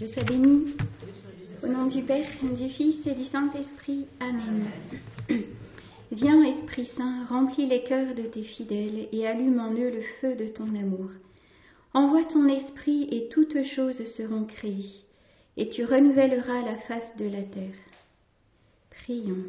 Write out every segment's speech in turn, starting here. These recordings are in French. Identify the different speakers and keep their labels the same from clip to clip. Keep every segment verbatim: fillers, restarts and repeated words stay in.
Speaker 1: Dieu soit béni. Au nom du Père, du Fils et du Saint-Esprit. Amen. Viens, Esprit Saint, remplis les cœurs de tes fidèles et allume en eux le feu de ton amour. Envoie ton esprit et toutes choses seront créées, et tu renouvelleras la face de la terre. Prions.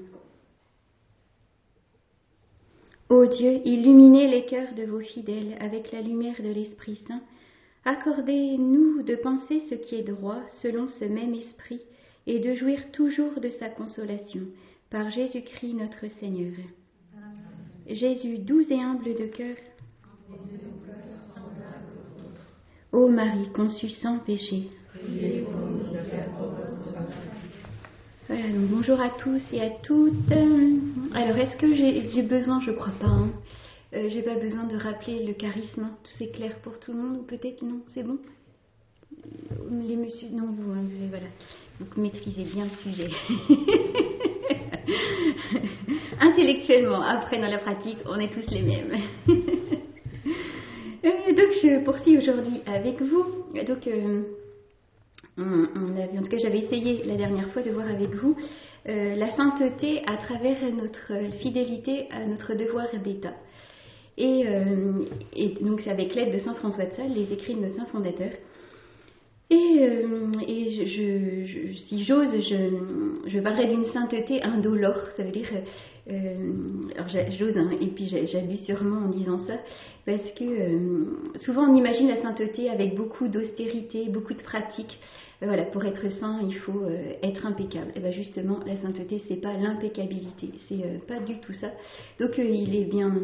Speaker 1: Ô Dieu, illuminez les cœurs de vos fidèles avec la lumière de l'Esprit Saint. Accordez-nous de penser ce qui est droit selon ce même esprit et de jouir toujours de sa consolation. Par Jésus-Christ notre Seigneur. Amen. Jésus, doux et humble de cœur. Ô Marie, conçue sans péché. Voilà, donc bonjour à tous et à toutes. Alors, est-ce que j'ai, j'ai besoin, je crois pas, hein, euh, j'ai pas besoin de rappeler le charisme, tout c'est clair pour tout le monde, ou peut-être non, c'est bon? Les messieurs, non, vous, hein, vous voilà. Donc maîtrisez bien le sujet. Intellectuellement, après dans la pratique, on est tous les mêmes. euh, donc je poursuis aujourd'hui avec vous. Donc euh, on, on avait, en tout cas j'avais essayé la dernière fois de voir avec vous euh, la sainteté à travers notre fidélité à notre devoir d'État. Et, euh, et donc c'est avec l'aide de saint François de Sales, les écrits de notre saint fondateur. Et, euh, et je, je, je, si j'ose, je, je parlerai d'une sainteté indolore, ça veut dire, euh, alors j'ose, hein, et puis j'abuse sûrement en disant ça, parce que euh, souvent on imagine la sainteté avec beaucoup d'austérité, beaucoup de pratique. Euh, voilà, pour être saint, il faut euh, être impeccable. Et bien justement, la sainteté, c'est pas l'impeccabilité, c'est euh, pas du tout ça. Donc euh, il est bien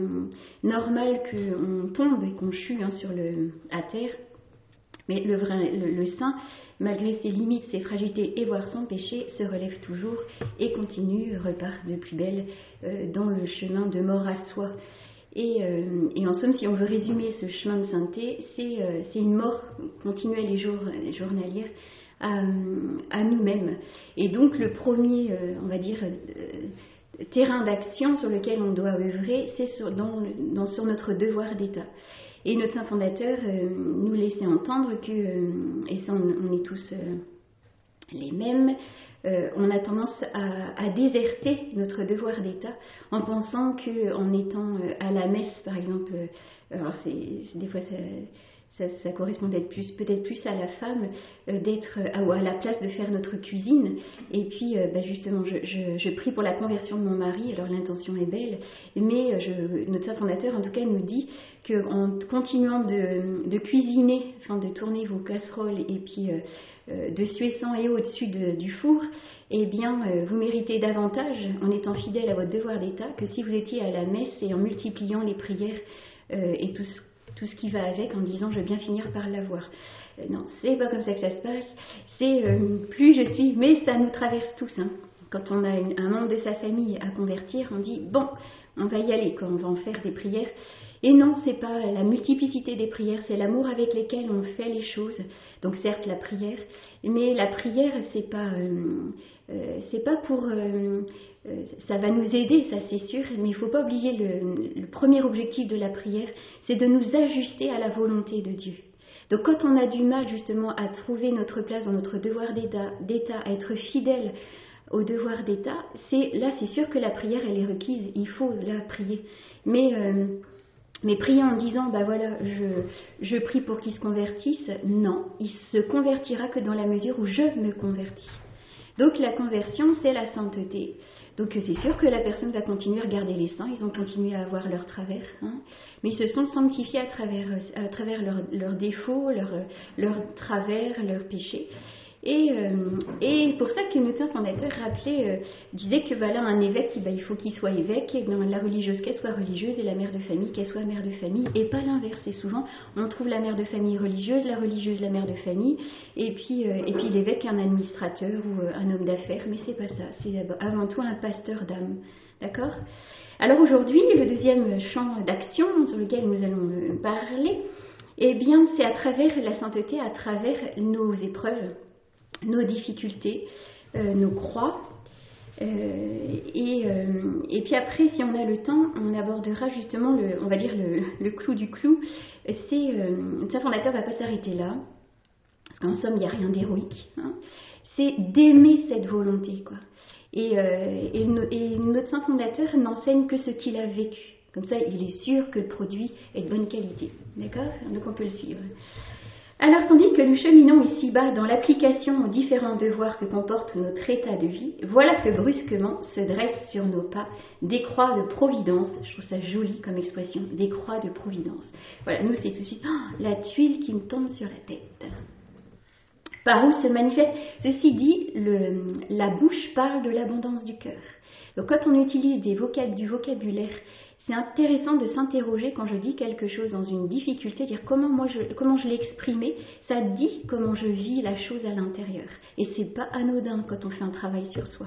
Speaker 1: normal qu'on tombe et qu'on chute hein, sur le, à terre. Mais le, vrai, le, le saint, malgré ses limites, ses fragilités et voire son péché, se relève toujours et continue, repart de plus belle euh, dans le chemin de mort à soi. Et, euh, et en somme, si on veut résumer ce chemin de sainteté, c'est, euh, c'est une mort continuelle et jour, journalière à, à nous-mêmes. Et donc le premier, euh, on va dire, euh, terrain d'action sur lequel on doit œuvrer, c'est sur, dans, dans, sur notre devoir d'État. Et notre saint fondateur euh, nous laissait entendre que, euh, et ça on, on est tous euh, les mêmes, euh, on a tendance à, à déserter notre devoir d'État en pensant qu'en étant euh, à la messe par exemple, euh, alors c'est, c'est des fois ça, ça, ça correspond d'être plus, peut-être plus à la femme, euh, d'être à, à la place de faire notre cuisine. Et puis euh, bah justement je, je, je prie pour la conversion de mon mari, alors l'intention est belle, mais je, notre saint fondateur en tout cas nous dit qu'en continuant de, de cuisiner, enfin de tourner vos casseroles et puis euh, de suer sans et au-dessus de, du four, eh bien euh, vous méritez davantage en étant fidèle à votre devoir d'État que si vous étiez à la messe et en multipliant les prières euh, et tout ce, tout ce qui va avec en disant je vais bien finir par l'avoir. Euh, non, c'est pas comme ça que ça se passe, c'est euh, plus je suis, mais ça nous traverse tous. Hein. Quand on a une, un membre de sa famille à convertir, on dit bon, on va y aller, quoi, on va en faire des prières. Et non, c'est pas la multiplicité des prières, c'est l'amour avec lesquels on fait les choses. Donc certes la prière, mais la prière c'est pas, euh, euh, c'est pas pour, euh, euh, ça va nous aider, ça c'est sûr, mais il faut pas oublier le, le premier objectif de la prière, c'est de nous ajuster à la volonté de Dieu. Donc quand on a du mal justement à trouver notre place dans notre devoir d'État, d'État à être fidèle au devoir d'État, c'est là c'est sûr que la prière elle est requise, il faut la prier, mais euh, Mais prier en disant, bah voilà, je, je prie pour qu'il se convertisse, non, il se convertira que dans la mesure où je me convertis. Donc la conversion, c'est la sainteté. Donc c'est sûr que la personne va continuer à regarder les saints, ils ont continué à avoir leurs travers, hein, mais ils se sont sanctifiés à travers, à travers leurs leur défauts, leurs leur travers, leurs péchés. Et, euh, et pour ça que notre saint fondateur rappelait, euh, disait que voilà, un évêque, bah, il faut qu'il soit évêque, et ben, la religieuse qu'elle soit religieuse et la mère de famille qu'elle soit mère de famille, et pas l'inverse. Et souvent on trouve la mère de famille religieuse, la religieuse la mère de famille, et puis, euh, et puis l'évêque un administrateur ou euh, un homme d'affaires, mais c'est pas ça, c'est avant tout un pasteur d'âme, d'accord ? Alors aujourd'hui, le deuxième champ d'action sur lequel nous allons euh, parler, eh bien c'est à travers la sainteté, à travers nos épreuves, nos difficultés, euh, nos croix, euh, et, euh, et puis après, si on a le temps, on abordera justement, le, on va dire le, le clou du clou. C'est, euh, saint fondateur ne va pas s'arrêter là, En somme, il n'y a rien d'héroïque. Hein. C'est d'aimer cette volonté, quoi. Et, euh, et, no, et notre saint fondateur n'enseigne que ce qu'il a vécu. Comme ça, il est sûr que le produit est de bonne qualité. D'accord ? Donc on peut le suivre. Alors, tandis que nous cheminons ici-bas dans l'application aux différents devoirs que comporte notre état de vie, voilà que brusquement se dressent sur nos pas des croix de providence. Je trouve ça joli comme expression, des croix de providence. Voilà, nous c'est tout de suite oh, la tuile qui me tombe sur la tête. Par où se manifeste, ceci dit, le, la bouche parle de l'abondance du cœur. Donc quand on utilise des vocab, du vocabulaire, c'est intéressant de s'interroger quand je dis quelque chose dans une difficulté, dire comment moi je, comment je l'ai exprimé, ça dit comment je vis la chose à l'intérieur. Et c'est pas anodin quand on fait un travail sur soi.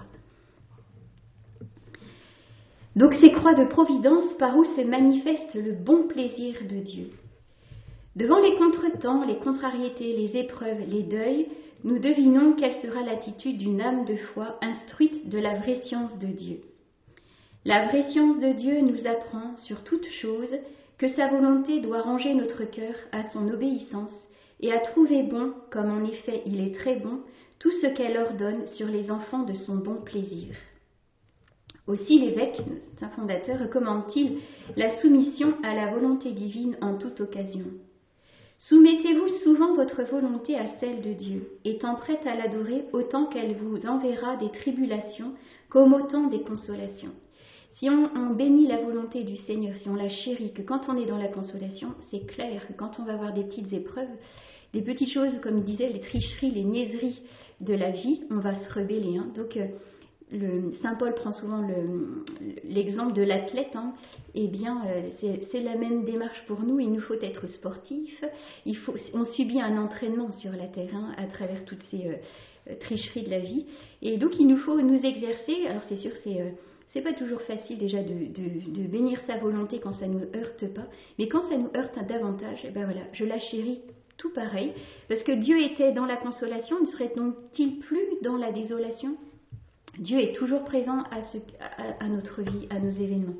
Speaker 1: Donc ces croix de providence par où se manifeste le bon plaisir de Dieu. Devant les contretemps, les contrariétés, les épreuves, les deuils, nous devinons quelle sera l'attitude d'une âme de foi instruite de la vraie science de Dieu. La vraie science de Dieu nous apprend, sur toute chose, que sa volonté doit ranger notre cœur à son obéissance et à trouver bon, comme en effet il est très bon, tout ce qu'elle ordonne sur les enfants de son bon plaisir. Aussi l'évêque, saint fondateur, recommande-t-il la soumission à la volonté divine en toute occasion. Soumettez-vous souvent votre volonté à celle de Dieu, étant prête à l'adorer autant qu'elle vous enverra des tribulations comme autant des consolations. Si on, on bénit la volonté du Seigneur, si on la chérit, que quand on est dans la consolation, c'est clair que quand on va avoir des petites épreuves, des petites choses, comme il disait, les tricheries, les niaiseries de la vie, on va se rebeller. Hein. Donc, euh, le, Saint Paul prend souvent le, l'exemple de l'athlète. Hein. Eh bien, euh, c'est, c'est la même démarche pour nous. Il nous faut être sportif. Il faut, on subit un entraînement sur la terre hein, à travers toutes ces euh, tricheries de la vie. Et donc, il nous faut nous exercer. Alors, c'est sûr, c'est... Euh, C'est pas toujours facile déjà de, de, de bénir sa volonté quand ça ne nous heurte pas, mais quand ça nous heurte davantage, eh ben voilà, je la chéris tout pareil, parce que Dieu était dans la consolation, ne serait donc-il plus dans la désolation ? Dieu est toujours présent à, ce, à, à notre vie, à nos événements.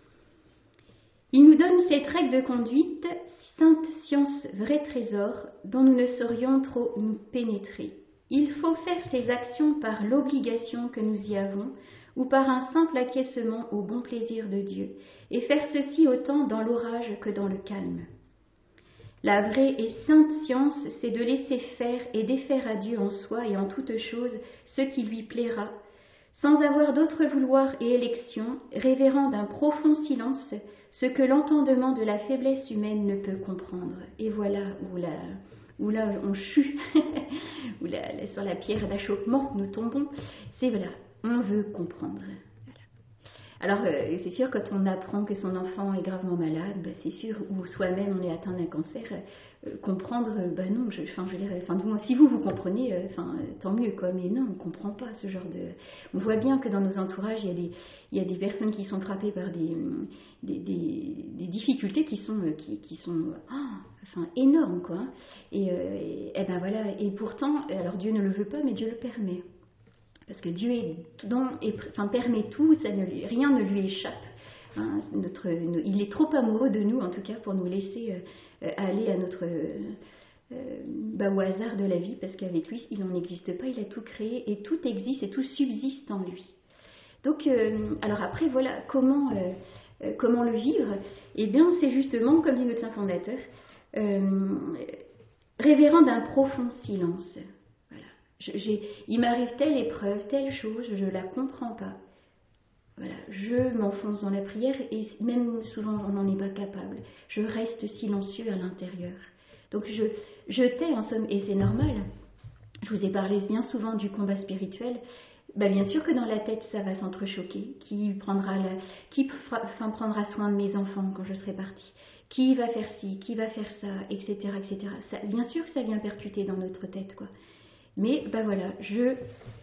Speaker 1: Il nous donne cette règle de conduite, sainte science, vrai trésor, dont nous ne saurions trop nous pénétrer. Il faut faire ces actions par l'obligation que nous y avons, ou par un simple acquiescement au bon plaisir de Dieu, et faire ceci autant dans l'orage que dans le calme. La vraie et sainte science, c'est de laisser faire et défaire à Dieu en soi et en toutes choses ce qui lui plaira, sans avoir d'autre vouloir et élection, révérant d'un profond silence ce que l'entendement de la faiblesse humaine ne peut comprendre. Et voilà où, la, où là on chute, où la, la, sur la pierre d'achoppement nous tombons, c'est voilà. On veut comprendre. Voilà. Alors, euh, c'est sûr, quand on apprend que son enfant est gravement malade, bah, c'est sûr, ou soi-même on est atteint d'un cancer, euh, comprendre, euh, bah non, je, enfin, je dirais, enfin, si vous, vous comprenez, euh, enfin, tant mieux, quoi, mais non, on ne comprend pas ce genre de... On voit bien que dans nos entourages, il y a des, il y a des personnes qui sont frappées par des, des, des, des difficultés qui sont, qui, qui sont oh, enfin, énormes, quoi. Et, euh, et, et ben voilà, et pourtant, alors Dieu ne le veut pas, mais Dieu le permet. Parce que Dieu est dans, est, enfin, permet tout, ça ne, rien ne lui échappe. Hein, notre, il est trop amoureux de nous, en tout cas, pour nous laisser euh, aller à notre, euh, bah, au hasard de la vie, parce qu'avec lui, il n'en existe pas, il a tout créé, et tout existe, et tout subsiste en lui. Donc, euh, alors après, voilà, comment, euh, comment le vivre ? Eh bien, c'est justement, comme dit notre saint fondateur, euh, révérend d'un profond silence. Je, j'ai, il m'arrive telle épreuve, telle chose, je ne la comprends pas. Voilà, je m'enfonce dans la prière et même souvent on n'en est pas capable. Je reste silencieux à l'intérieur. Donc je, je tais en somme, et c'est normal. Je vous ai parlé bien souvent du combat spirituel. Ben bien sûr que dans la tête ça va s'entrechoquer. Qui prendra, la, qui fera, enfin, prendra soin de mes enfants quand je serai partie ? Qui va faire ci ? Qui va faire ça ? Etc. etc. Ça, bien sûr que ça vient percuter dans notre tête, quoi. Mais ben voilà, je,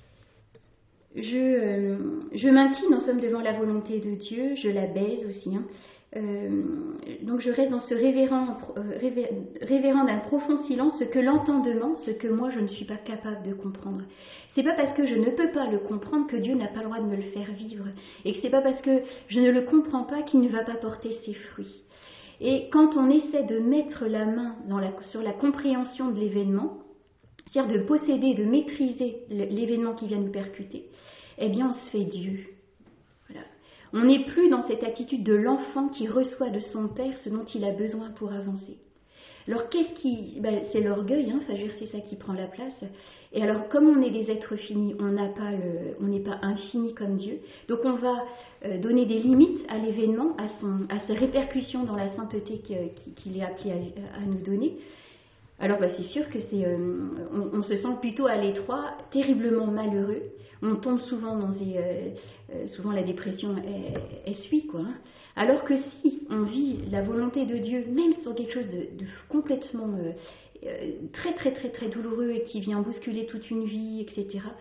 Speaker 1: je, euh, je m'incline en somme devant la volonté de Dieu, je la baise aussi. Hein. Euh, donc je reste dans ce révérend, euh, révé, révérend d'un profond silence, ce que l'entendement, ce que moi je ne suis pas capable de comprendre. C'est pas parce que je ne peux pas le comprendre que Dieu n'a pas le droit de me le faire vivre, et que c'est pas parce que je ne le comprends pas qu'il ne va pas porter ses fruits. Et quand on essaie de mettre la main dans la, sur la compréhension de l'événement, c'est-à-dire de posséder, de maîtriser l'événement qui vient nous percuter, eh bien on se fait Dieu. Voilà. On n'est plus dans cette attitude de l'enfant qui reçoit de son père ce dont il a besoin pour avancer. Alors qu'est-ce qui... Ben, c'est l'orgueil, hein, enfin, c'est ça qui prend la place. Et alors comme on est des êtres finis, on n'a pas le, on n'est pas infini comme Dieu, donc on va euh, donner des limites à l'événement, à, son, à ses répercussions dans la sainteté qu'il, qu'il est appelé à, à nous donner. Alors bah, c'est sûr que c'est, euh, on, on se sent plutôt à l'étroit, terriblement malheureux. On tombe souvent dans des, euh, euh, souvent la dépression est, est suit quoi. Hein. Alors que si on vit la volonté de Dieu, même sur quelque chose de, de complètement euh, euh, très très très très douloureux et qui vient bousculer toute une vie, et cetera.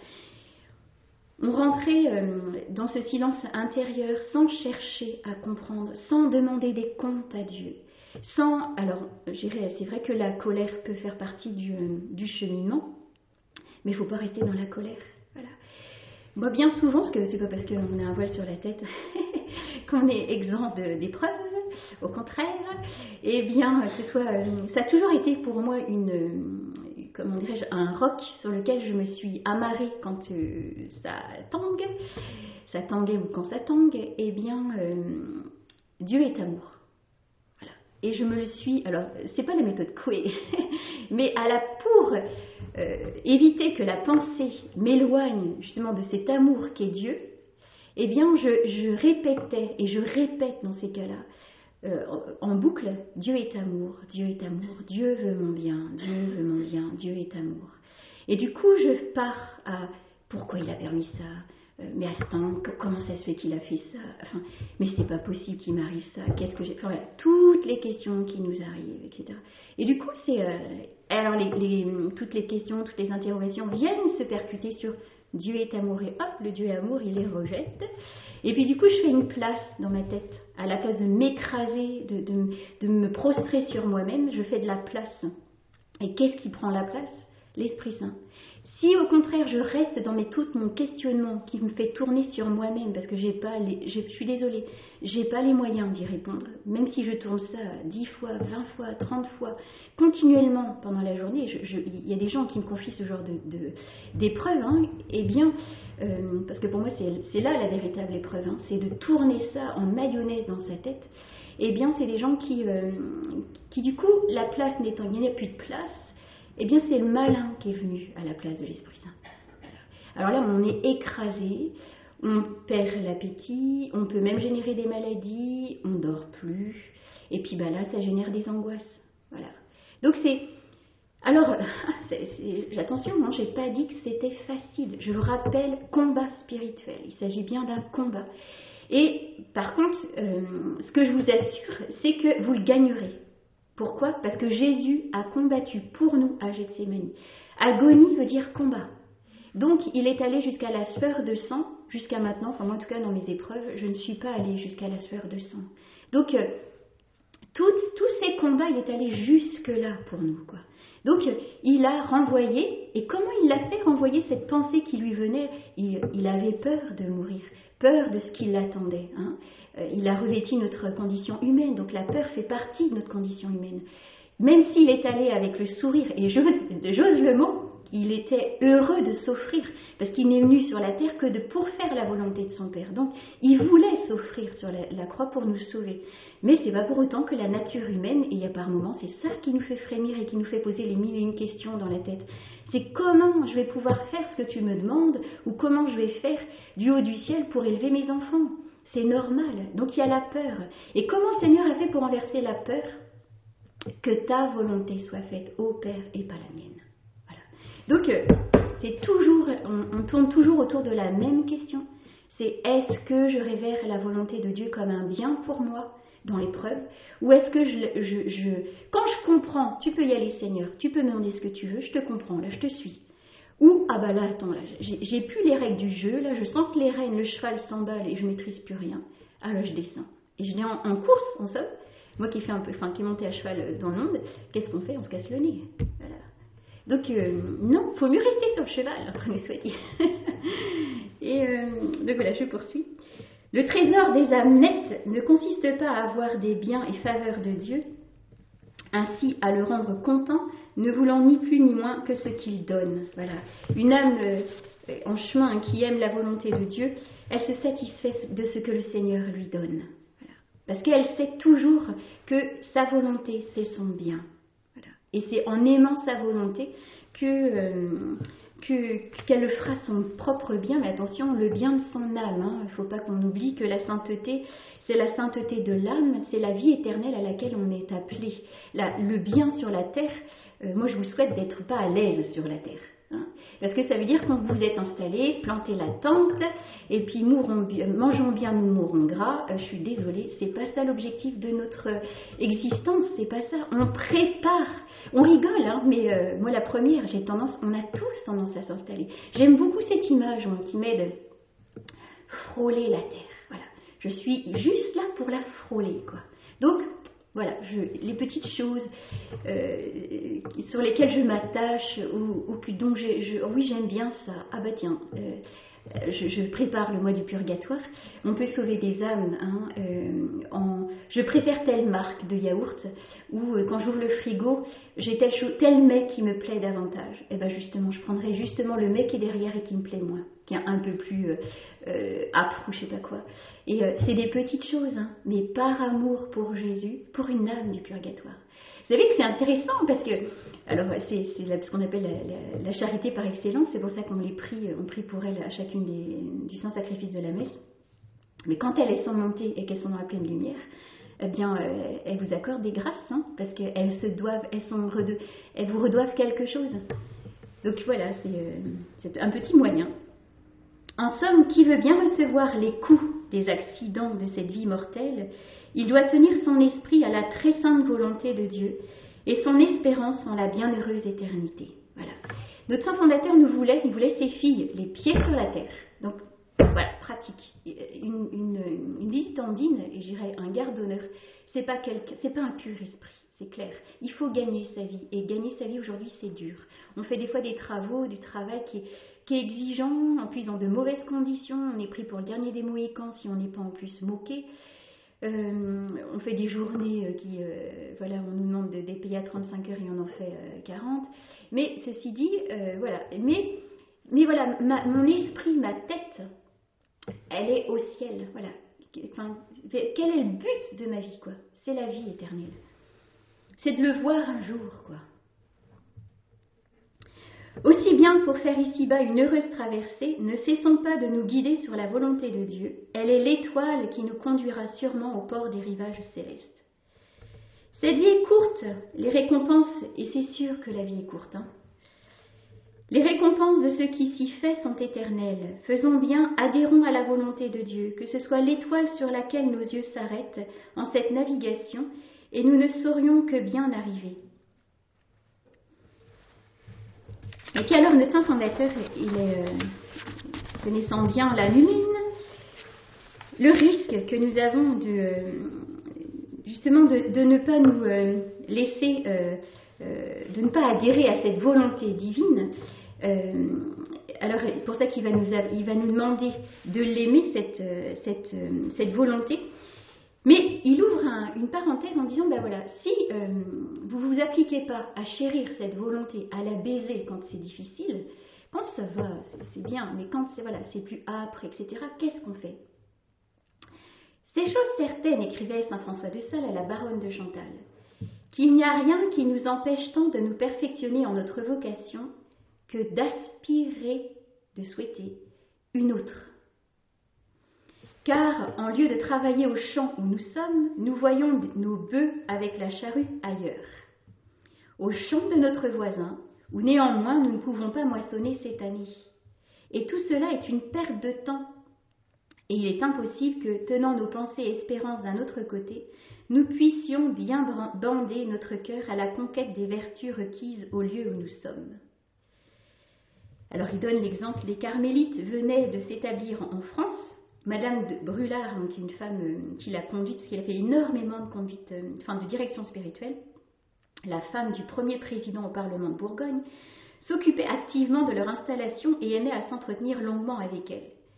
Speaker 1: On rentrait euh, dans ce silence intérieur sans chercher à comprendre, sans demander des comptes à Dieu. Sans, alors, j'irais, c'est vrai que la colère peut faire partie du, euh, du cheminement, mais il ne faut pas rester dans la colère. Voilà. Moi, bien souvent, parce que c'est pas parce qu'on a un voile sur la tête qu'on est exempt de, d'épreuves, au contraire, eh bien, que ce soit, euh, ça a toujours été pour moi une, euh, comment dirais-je, un roc sur lequel je me suis amarrée quand euh, ça tangue, ça tanguait ou quand ça tangue, eh bien, euh, Dieu est amour. Et je me le suis, alors c'est pas la méthode Coué, mais à la pour euh, éviter que la pensée m'éloigne justement de cet amour qu'est Dieu, eh bien je, je répétais et je répète dans ces cas-là euh, en boucle, Dieu est amour, Dieu est amour, Dieu veut mon bien, Dieu veut mon bien, Dieu est amour. Et du coup je pars à pourquoi il a permis ça. Mais attends, comment ça se fait qu'il a fait ça? Enfin, mais c'est pas possible qu'il m'arrive ça. Qu'est-ce que j'ai? Enfin, voilà, toutes les questions qui nous arrivent, et cetera. Et du coup, c'est euh, alors les, les, toutes les questions, toutes les interrogations viennent se percuter sur Dieu est amour et hop, le Dieu est amour, il les rejette. Et puis du coup, je fais une place dans ma tête, à la place de m'écraser, de, de, de me prostrer sur moi-même, je fais de la place. Et qu'est-ce qui prend la place? L'Esprit Saint. Si au contraire je reste dans mes, tout mon questionnement qui me fait tourner sur moi-même parce que j'ai pas les, je suis désolée, j'ai pas les moyens d'y répondre, même si je tourne ça dix fois, vingt fois, trente fois, continuellement pendant la journée, je, je, il y a des gens qui me confient ce genre de, de, d'épreuve, hein, eh bien, euh, parce que pour moi c'est, c'est là la véritable épreuve, hein, c'est de tourner ça en mayonnaise dans sa tête, eh bien c'est des gens qui, euh, qui du coup, la place n'étant, il n'y a plus de place, eh bien c'est le malin qui est venu à la place de l'Esprit Saint. Alors là, on est écrasé, on perd l'appétit, on peut même générer des maladies, on ne dort plus, et puis bah là, ça génère des angoisses. Voilà. Donc c'est... Alors, c'est, c'est, attention, hein, je n'ai pas dit que c'était facile. Je vous rappelle, combat spirituel. Il s'agit bien d'un combat. Et par contre, euh, ce que je vous assure, c'est que vous le gagnerez. Pourquoi? Parce que Jésus a combattu pour nous à Gethsémani. Agonie veut dire combat. Donc, il est allé jusqu'à la sueur de sang. Jusqu'à maintenant, enfin moi en tout cas dans mes épreuves, je ne suis pas allée jusqu'à la sueur de sang. Donc, euh, toutes, tous ces combats, il est allé jusque-là pour nous, quoi. Donc, euh, il a renvoyé, et comment il l'a fait renvoyer cette pensée qui lui venait? il, il avait peur de mourir, peur de ce qui l'attendait, hein. Il a revêti notre condition humaine, donc la peur fait partie de notre condition humaine. Même s'il est allé avec le sourire, et j'ose, j'ose le mot, il était heureux de s'offrir, parce qu'il n'est venu sur la terre que de, pour faire la volonté de son Père. Donc, il voulait s'offrir sur la, la croix pour nous sauver. Mais c'est pas pour autant que la nature humaine, et il y a par moments, c'est ça qui nous fait frémir et qui nous fait poser les mille et une questions dans la tête. C'est comment je vais pouvoir faire ce que tu me demandes, ou comment je vais faire du haut du ciel pour élever mes enfants. C'est normal. Donc il y a la peur. Et comment le Seigneur a fait pour renverser la peur? Que ta volonté soit faite, ô Père, et pas la mienne. Voilà. Donc euh, c'est toujours, on, on tourne toujours autour de la même question. C'est est-ce que je révère la volonté de Dieu comme un bien pour moi dans l'épreuve? Ou est-ce que je, je, je, quand je comprends, tu peux y aller Seigneur, tu peux me demander ce que tu veux, je te comprends, là je te suis. Ou, ah bah là, attends, là, j'ai, j'ai plus les règles du jeu, là, je sens que les rênes, le cheval s'emballe et je maîtrise plus rien. Ah là, je descends. Et je vais en, en course, en somme. Moi qui fais un peu, enfin, qui est monté à cheval dans le monde, qu'est-ce qu'on fait? On se casse le nez. Voilà. Donc, euh, non, il faut mieux rester sur le cheval, après nous soit dit. Et euh, donc voilà, je poursuis. Le trésor des âmes nettes ne consiste pas à avoir des biens et faveurs de Dieu, ainsi à le rendre content, ne voulant ni plus ni moins que ce qu'il donne. Voilà. Une âme euh, en chemin qui aime la volonté de Dieu, elle se satisfait de ce que le Seigneur lui donne. Voilà. Parce qu'elle sait toujours que sa volonté, c'est son bien. Voilà. Et c'est en aimant sa volonté que, euh, que, qu'elle fera son propre bien. Mais attention, le bien de son âme. Hein. Il ne faut pas qu'on oublie que la sainteté, c'est la sainteté de l'âme, c'est la vie éternelle à laquelle on est appelé. La, le bien sur la terre, euh, moi je vous souhaite d'être pas à l'aise sur la terre. Hein, parce que ça veut dire quand vous vous êtes installé, plantez la tente, et puis mourons bien, mangeons bien, nous mourrons gras. Euh, je suis désolée, c'est pas ça l'objectif de notre existence, c'est pas ça. On prépare, on rigole, hein, mais euh, moi la première, j'ai tendance, on a tous tendance à s'installer. J'aime beaucoup cette image, moi, qui m'aide frôler la terre. Voilà, je suis juste là pour la frôler, quoi. Donc voilà, je, les petites choses euh, sur lesquelles je m'attache, ou, ou que, dont j'ai, je, oui j'aime bien ça, ah bah tiens, euh, je, je prépare le mois du purgatoire, on peut sauver des âmes, hein, euh, en, je préfère telle marque de yaourt, ou euh, quand j'ouvre le frigo, j'ai tel, tel mets qui me plaît davantage, et ben justement, je prendrai justement le mets qui est derrière et qui me plaît moins, qui est un peu plus euh, euh, âpre ou je sais pas quoi. Et euh, c'est des petites choses, hein, mais par amour pour Jésus, pour une âme du purgatoire. Vous savez que c'est intéressant parce que, alors c'est, c'est ce qu'on appelle la, la, la charité par excellence, c'est pour ça qu'on les prie, on prie pour elle à chacune des, du saint sacrifice de la messe. Mais quand elles sont montées et qu'elles sont dans la pleine lumière, eh bien, euh, elles vous accordent des grâces, hein, parce qu'elles se doivent, elles sont rede, elles vous redoivent quelque chose. Donc voilà, c'est, euh, c'est un petit moyen. En somme, qui veut bien recevoir les coups des accidents de cette vie mortelle, il doit tenir son esprit à la très sainte volonté de Dieu et son espérance en la bienheureuse éternité. Voilà. Notre saint fondateur nous voulait, il voulait ses filles les pieds sur la terre. Donc voilà, pratique. Une, une, une visitandine, et j'irais un garde d'honneur, c'est pas quelque, c'est pas un pur esprit. C'est clair, il faut gagner sa vie. Et gagner sa vie aujourd'hui, c'est dur. On fait des fois des travaux, du travail qui est, qui est exigeant, en plus dans de mauvaises conditions. On est pris pour le dernier des Mohicans si on n'est pas en plus moqué. Euh, on fait des journées qui, euh, voilà, on nous demande de, de payer à trente-cinq heures et on en fait euh, quarante. Mais ceci dit, euh, voilà. Mais, mais voilà, ma, mon esprit, ma tête, elle est au ciel. Voilà. Enfin, quel est le but de ma vie, quoi ? C'est la vie éternelle. C'est de le voir un jour, quoi. Aussi bien pour faire ici-bas une heureuse traversée, ne cessons pas de nous guider sur la volonté de Dieu. Elle est l'étoile qui nous conduira sûrement au port des rivages célestes. Cette vie est courte, les récompenses, et c'est sûr que la vie est courte, hein. Les récompenses de ce qui s'y fait sont éternelles. Faisons bien, adhérons à la volonté de Dieu, que ce soit l'étoile sur laquelle nos yeux s'arrêtent en cette navigation, et nous ne saurions que bien arriver. Et qu'alors notre saint fondateur, il est, euh, connaissant bien la lune, le risque que nous avons de, euh, justement de, de ne pas nous euh, laisser, euh, euh, de ne pas adhérer à cette volonté divine, euh, alors c'est pour ça qu'il va nous, il va nous demander de l'aimer, cette, cette, cette volonté. Mais il ouvre un, une parenthèse en disant, ben voilà, si euh, vous ne vous appliquez pas à chérir cette volonté, à la baiser quand c'est difficile, quand ça va, c'est, c'est bien, mais quand c'est, voilà, c'est plus âpre, et cetera, qu'est-ce qu'on fait ? Ces choses certaines, écrivait saint François de Sales à la baronne de Chantal, qu'il n'y a rien qui nous empêche tant de nous perfectionner en notre vocation que d'aspirer, de souhaiter, une autre. Car, en lieu de travailler au champ où nous sommes, nous voyons nos bœufs avec la charrue ailleurs. Au champ de notre voisin, où néanmoins nous ne pouvons pas moissonner cette année. Et tout cela est une perte de temps. Et il est impossible que, tenant nos pensées et espérances d'un autre côté, nous puissions bien bander notre cœur à la conquête des vertus requises au lieu où nous sommes. Alors il donne l'exemple, les carmélites venaient de s'établir en France. Madame de Brulard, qui est une femme euh, qui l'a conduite, parce qu'elle a fait énormément de conduite, euh, enfin de direction spirituelle, la femme du premier président au Parlement de Bourgogne, s'occupait activement de leur installation et aimait à s'entretenir longuement avec elle.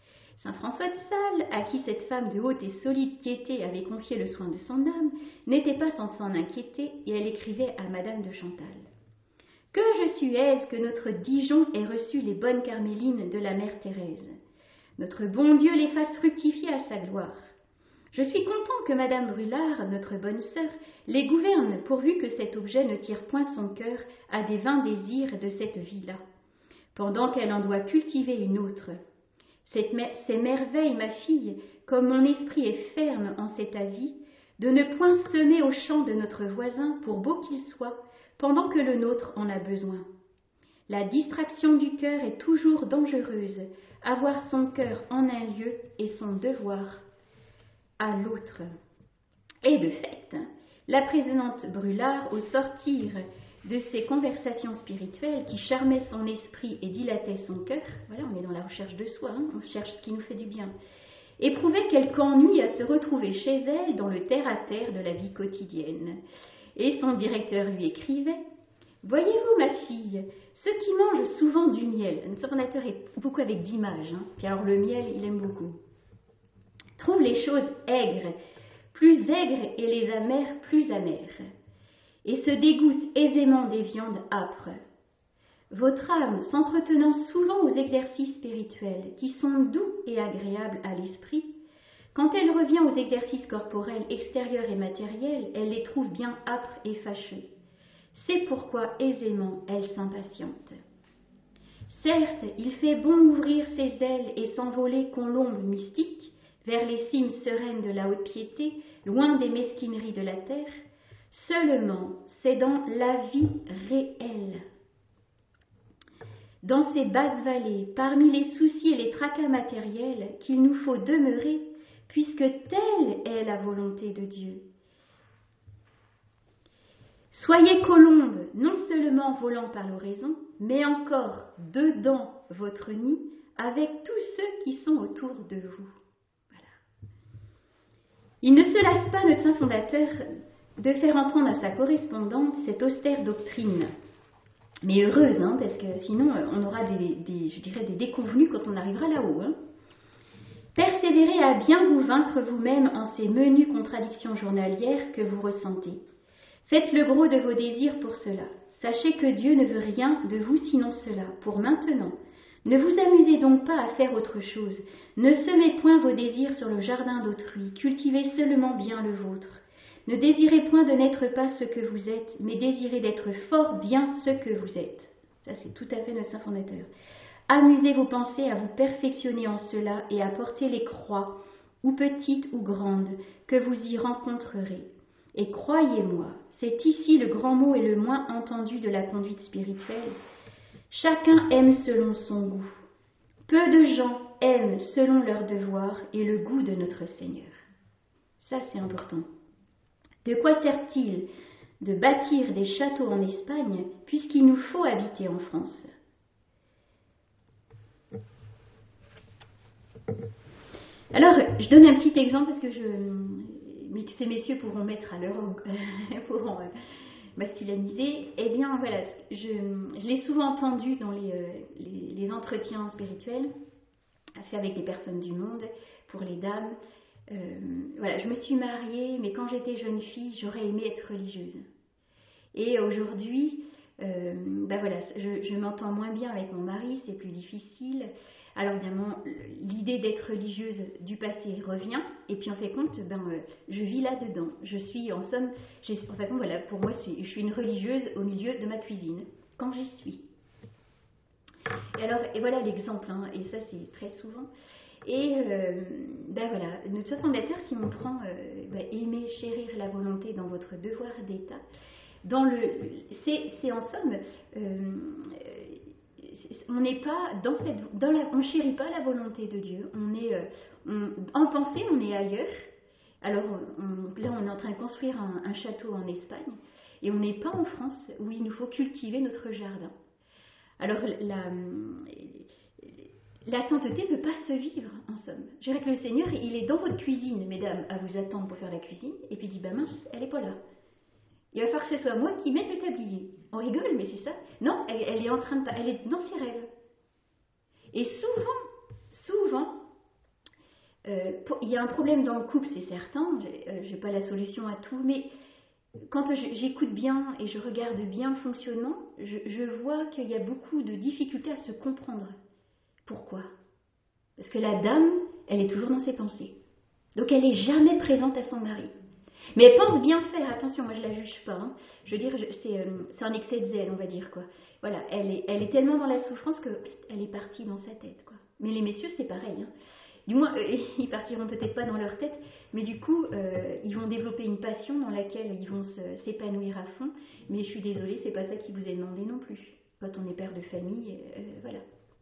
Speaker 1: Saint François de Sales, à qui cette femme de haute et solide piété avait confié le soin de son âme, n'était pas sans s'en inquiéter, et elle écrivait à Madame de Chantal. « Que je suis aise que notre Dijon ait reçu les bonnes carmélines de la mère Thérèse. Notre bon Dieu les fasse fructifier à sa gloire. Je suis content que Madame Brulard, notre bonne sœur, les gouverne pourvu que cet objet ne tire point son cœur à des vains désirs de cette vie-là, pendant qu'elle en doit cultiver une autre. Cette mer- c'est merveille, ma fille, comme mon esprit est ferme en cet avis, de ne point semer au champ de notre voisin, pour beau qu'il soit, pendant que le nôtre en a besoin. La distraction du cœur est toujours dangereuse, avoir son cœur en un lieu et son devoir à l'autre. » Et de fait, la présidente Brulard, au sortir de ces conversations spirituelles qui charmaient son esprit et dilataient son cœur, voilà, on est dans la recherche de soi, hein, on cherche ce qui nous fait du bien, éprouvait quelque ennui à se retrouver chez elle dans le terre-à-terre de la vie quotidienne. Et son directeur lui écrivait « Voyez-vous, ma fille, ceux qui mangent souvent du miel, notre ordinateur est beaucoup avec d'images, hein, puis alors le miel, il aime beaucoup, trouvent les choses aigres, plus aigres et les amères plus amères, et se dégoûtent aisément des viandes âpres. Votre âme, s'entretenant souvent aux exercices spirituels qui sont doux et agréables à l'esprit, quand elle revient aux exercices corporels extérieurs et matériels, elle les trouve bien âpres et fâcheux. C'est pourquoi aisément elle s'impatiente. Certes, il fait bon ouvrir ses ailes et s'envoler colombe mystique vers les cimes sereines de la haute piété, loin des mesquineries de la terre. Seulement, c'est dans la vie réelle, dans ces basses vallées, parmi les soucis et les tracas matériels, qu'il nous faut demeurer, puisque telle est la volonté de Dieu. Soyez colombes, non seulement volant par l'oraison, mais encore dedans votre nid, avec tous ceux qui sont autour de vous. Voilà. Il ne se lasse pas, notre saint fondateur, de faire entendre à sa correspondante cette austère doctrine. Mais heureuse, hein, parce que sinon on aura des, des, je dirais, des déconvenues quand on arrivera là-haut. Hein. Persévérez à bien vous vaincre vous-même en ces menues contradictions journalières que vous ressentez. Faites le gros de vos désirs pour cela. Sachez que Dieu ne veut rien de vous sinon cela, pour maintenant. Ne vous amusez donc pas à faire autre chose. Ne semez point vos désirs sur le jardin d'autrui. Cultivez seulement bien le vôtre. Ne désirez point de n'être pas ce que vous êtes, mais désirez d'être fort bien ce que vous êtes. Ça, c'est tout à fait notre saint fondateur. Amusez vos pensées à vous perfectionner en cela et à porter les croix, ou petites ou grandes, que vous y rencontrerez. Et croyez-moi, c'est ici le grand mot et le moins entendu de la conduite spirituelle. Chacun aime selon son goût. Peu de gens aiment selon leur devoir et le goût de notre Seigneur. Ça, c'est important. De quoi sert-il de bâtir des châteaux en Espagne, puisqu'il nous faut habiter en France ? Alors, je donne un petit exemple parce que je, mais que ces messieurs pourront mettre à leur, pourront masculiniser. Eh bien, voilà, je, je l'ai souvent entendu dans les, les, les entretiens spirituels, fait avec des personnes du monde, pour les dames. Euh, voilà, je me suis mariée, mais quand j'étais jeune fille, j'aurais aimé être religieuse. Et aujourd'hui, euh, ben voilà, je, je m'entends moins bien avec mon mari, c'est plus difficile. Alors évidemment, l'idée d'être religieuse du passé revient, et puis en fait compte, ben, euh, je vis là-dedans. Je suis, en somme, j'ai, en fait compte, voilà, pour moi, je suis, je suis une religieuse au milieu de ma cuisine, quand j'y suis. Et alors, et voilà l'exemple, hein, et ça c'est très souvent. Et euh, ben voilà, notre saint fondateur, si on prend euh, ben, aimer, chérir la volonté dans votre devoir d'état, dans le, c'est, c'est en somme, euh, on n'est pas dans cette, dans la, on chérit pas la volonté de Dieu. On est, euh, on, en pensée, on est ailleurs. Alors on, là, on est en train de construire un, un château en Espagne, et on n'est pas en France où il nous faut cultiver notre jardin. Alors la La sainteté ne peut pas se vivre, en somme. Je dirais que le Seigneur, il est dans votre cuisine, mesdames, à vous attendre pour faire la cuisine, et puis il dit, ben mince, elle n'est pas là. Il va falloir que ce soit moi qui mette le tablier. On rigole, mais c'est ça. Non, elle, elle est en train de... Elle est dans ses rêves. Et souvent, souvent, Euh, pour, il y a un problème dans le couple, c'est certain, je n'ai pas la solution à tout, mais quand je, j'écoute bien et je regarde bien le fonctionnement, je, je vois qu'il y a beaucoup de difficultés à se comprendre. Pourquoi ? Parce que la dame, elle est toujours dans ses pensées. Donc elle n'est jamais présente à son mari. Mais elle pense bien faire, attention, moi je ne la juge pas. Hein. Je veux dire, je, c'est, euh, c'est un excès de zèle, on va dire. Quoi. Voilà, elle est, elle est tellement dans la souffrance qu'elle est partie dans sa tête. Quoi. Mais les messieurs, c'est pareil. Hein. Du moins, euh, ils partiront peut-être pas dans leur tête, mais du coup, euh, ils vont développer une passion dans laquelle ils vont se, s'épanouir à fond. Mais je suis désolée, c'est pas ça qui vous est demandé non plus. Quand on est père de famille, euh, voilà.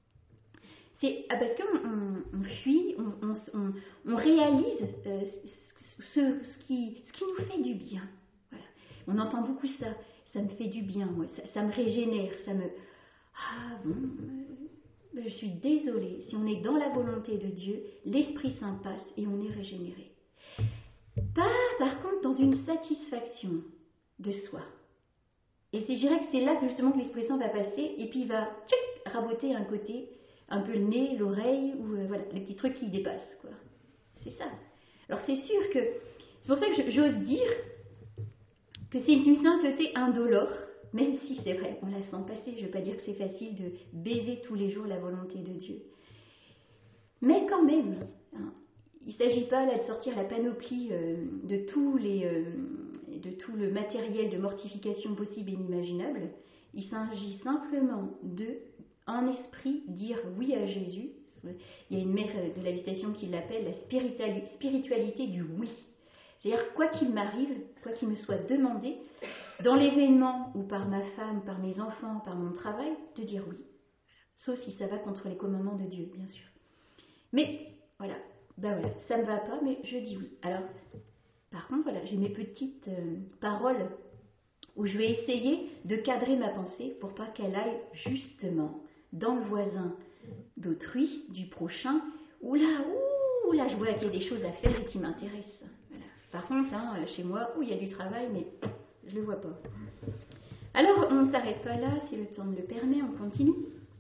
Speaker 1: C'est parce qu'on on, on fuit, on, on, on, on réalise euh, ce, ce, qui, ce qui nous fait du bien. Voilà. On entend beaucoup ça. Ça me fait du bien, moi. Ça, ça me régénère. Ça me. Ah bon. Euh, je suis désolée. Si on est dans la volonté de Dieu, l'Esprit Saint passe et on est régénéré. Pas, par contre, dans une satisfaction de soi. Et c'est, je dirais que c'est là que justement que l'Esprit Saint va passer et puis il va tchic, raboter un côté. Un peu le nez, l'oreille, ou euh, voilà, les petits trucs qui dépassent, quoi. C'est ça. Alors c'est sûr que, c'est pour ça que j'ose dire que c'est une sainteté indolore, même si c'est vrai, on la sent passer, je ne veux pas dire que c'est facile de baiser tous les jours la volonté de Dieu. Mais quand même, hein, il ne s'agit pas là de sortir la panoplie euh, de, tous les, euh, de tout le matériel de mortification possible et inimaginable, il s'agit simplement de en esprit, dire oui à Jésus. Il y a une mère de la Visitation qui l'appelle la spiritualité du oui. C'est-à-dire, quoi qu'il m'arrive, quoi qu'il me soit demandé, dans l'événement ou par ma femme, par mes enfants, par mon travail, de dire oui. Sauf si ça va contre les commandements de Dieu, bien sûr. Mais, voilà, ben voilà, ça ne me va pas, mais je dis oui. Alors, par contre, voilà, j'ai mes petites euh, paroles où je vais essayer de cadrer ma pensée pour pas qu'elle aille justement dans le voisin d'autrui, du prochain, où là, où là, je vois qu'il y a des choses à faire et qui m'intéressent. Voilà. Par contre, hein, chez moi, où il y a du travail, mais je ne le vois pas. Alors, on ne s'arrête pas là, si le temps me le permet, on continue.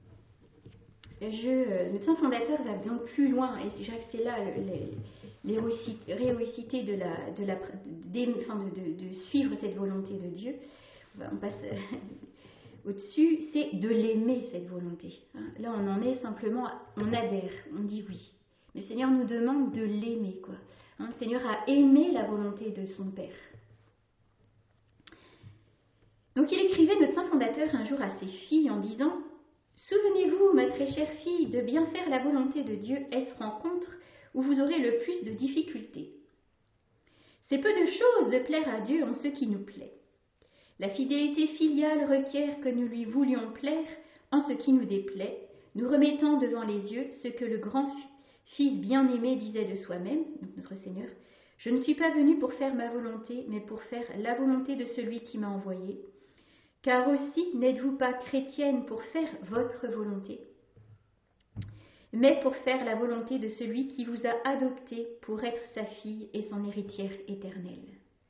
Speaker 1: Je, notre saint fondateur va donc plus loin, et je dirais que c'est là l'héroïcité de, la, de, la, de, enfin de, de, de suivre cette volonté de Dieu. On passe au-dessus, c'est de l'aimer, cette volonté. Là, on en est simplement, on adhère, on dit oui. Le Seigneur nous demande de l'aimer, quoi. Le Seigneur a aimé la volonté de son Père. Donc, il écrivait, notre saint fondateur, un jour à ses filles en disant « Souvenez-vous, ma très chère fille, de bien faire la volonté de Dieu, est-ce rencontre où vous aurez le plus de difficultés. C'est peu de choses de plaire à Dieu en ce qui nous plaît. La fidélité filiale requiert que nous lui voulions plaire en ce qui nous déplaît, nous remettant devant les yeux ce que le grand Fils bien-aimé disait de soi-même, donc notre Seigneur, « Je ne suis pas venu pour faire ma volonté, mais pour faire la volonté de celui qui m'a envoyé. Car aussi n'êtes-vous pas chrétienne pour faire votre volonté, mais pour faire la volonté de celui qui vous a adopté pour être sa fille et son héritière éternelle. »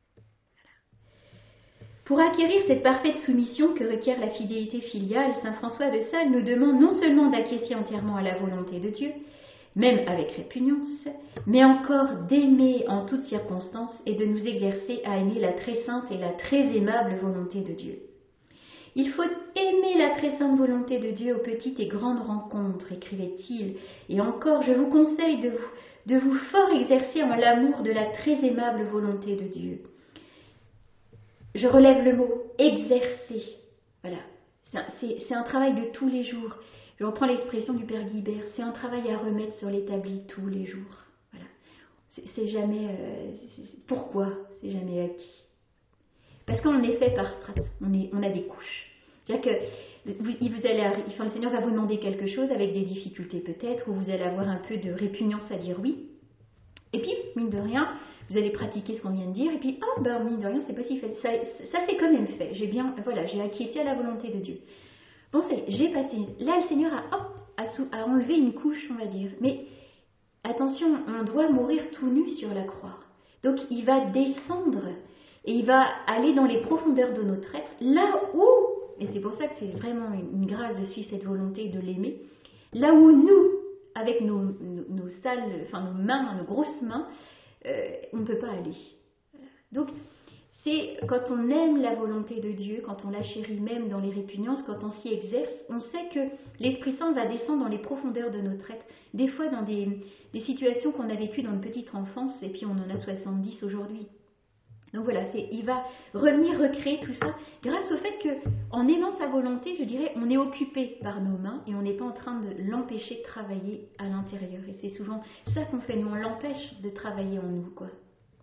Speaker 1: Pour acquérir cette parfaite soumission que requiert la fidélité filiale, saint François de Sales nous demande non seulement d'acquiescer entièrement à la volonté de Dieu, même avec répugnance, mais encore d'aimer en toutes circonstances et de nous exercer à aimer la très sainte et la très aimable volonté de Dieu. Il faut aimer la très sainte volonté de Dieu aux petites et grandes rencontres, écrivait-il, et encore, je vous conseille de vous, de vous fort exercer en l'amour de la très aimable volonté de Dieu. Je relève le mot « exercer ». Voilà, c'est un, c'est, c'est un travail de tous les jours. Je reprends l'expression du Père Guibert, c'est un travail à remettre sur l'établi tous les jours. Voilà, c'est, c'est jamais... Euh, c'est, pourquoi c'est jamais acquis? Parce qu'on est fait par strates, on, est, on a des couches. C'est-à-dire que vous, vous allez, enfin, le Seigneur va vous demander quelque chose avec des difficultés peut-être, ou vous allez avoir un peu de répugnance à dire oui. Et puis, mine de rien, vous allez pratiquer ce qu'on vient de dire, et puis, oh, ben, mine de rien, c'est pas si fait. Ça, ça c'est quand même fait. J'ai bien, voilà, j'ai acquiescé à la volonté de Dieu. Bon, c'est, j'ai passé. Là, le Seigneur a, hop, a, sous, a enlevé une couche, on va dire. Mais attention, on doit mourir tout nu sur la croix. Donc, il va descendre et il va aller dans les profondeurs de notre être, là où, et c'est pour ça que c'est vraiment une grâce de suivre cette volonté de l'aimer, là où nous, avec nos, nos, nos sales, enfin nos mains, nos grosses mains, euh, on ne peut pas aller. Voilà. Donc, c'est quand on aime la volonté de Dieu, quand on la chérit même dans les répugnances, quand on s'y exerce, on sait que l'Esprit Saint va descendre dans les profondeurs de notre être, des fois dans des, des situations qu'on a vécues dans une petite enfance, et puis on en a soixante-dix aujourd'hui. Donc voilà, c'est, il va revenir recréer tout ça grâce au fait qu'en aimant sa volonté, je dirais, on est occupé par nos mains et on n'est pas en train de l'empêcher de travailler à l'intérieur. Et c'est souvent ça qu'on fait, nous, on l'empêche de travailler en nous, quoi.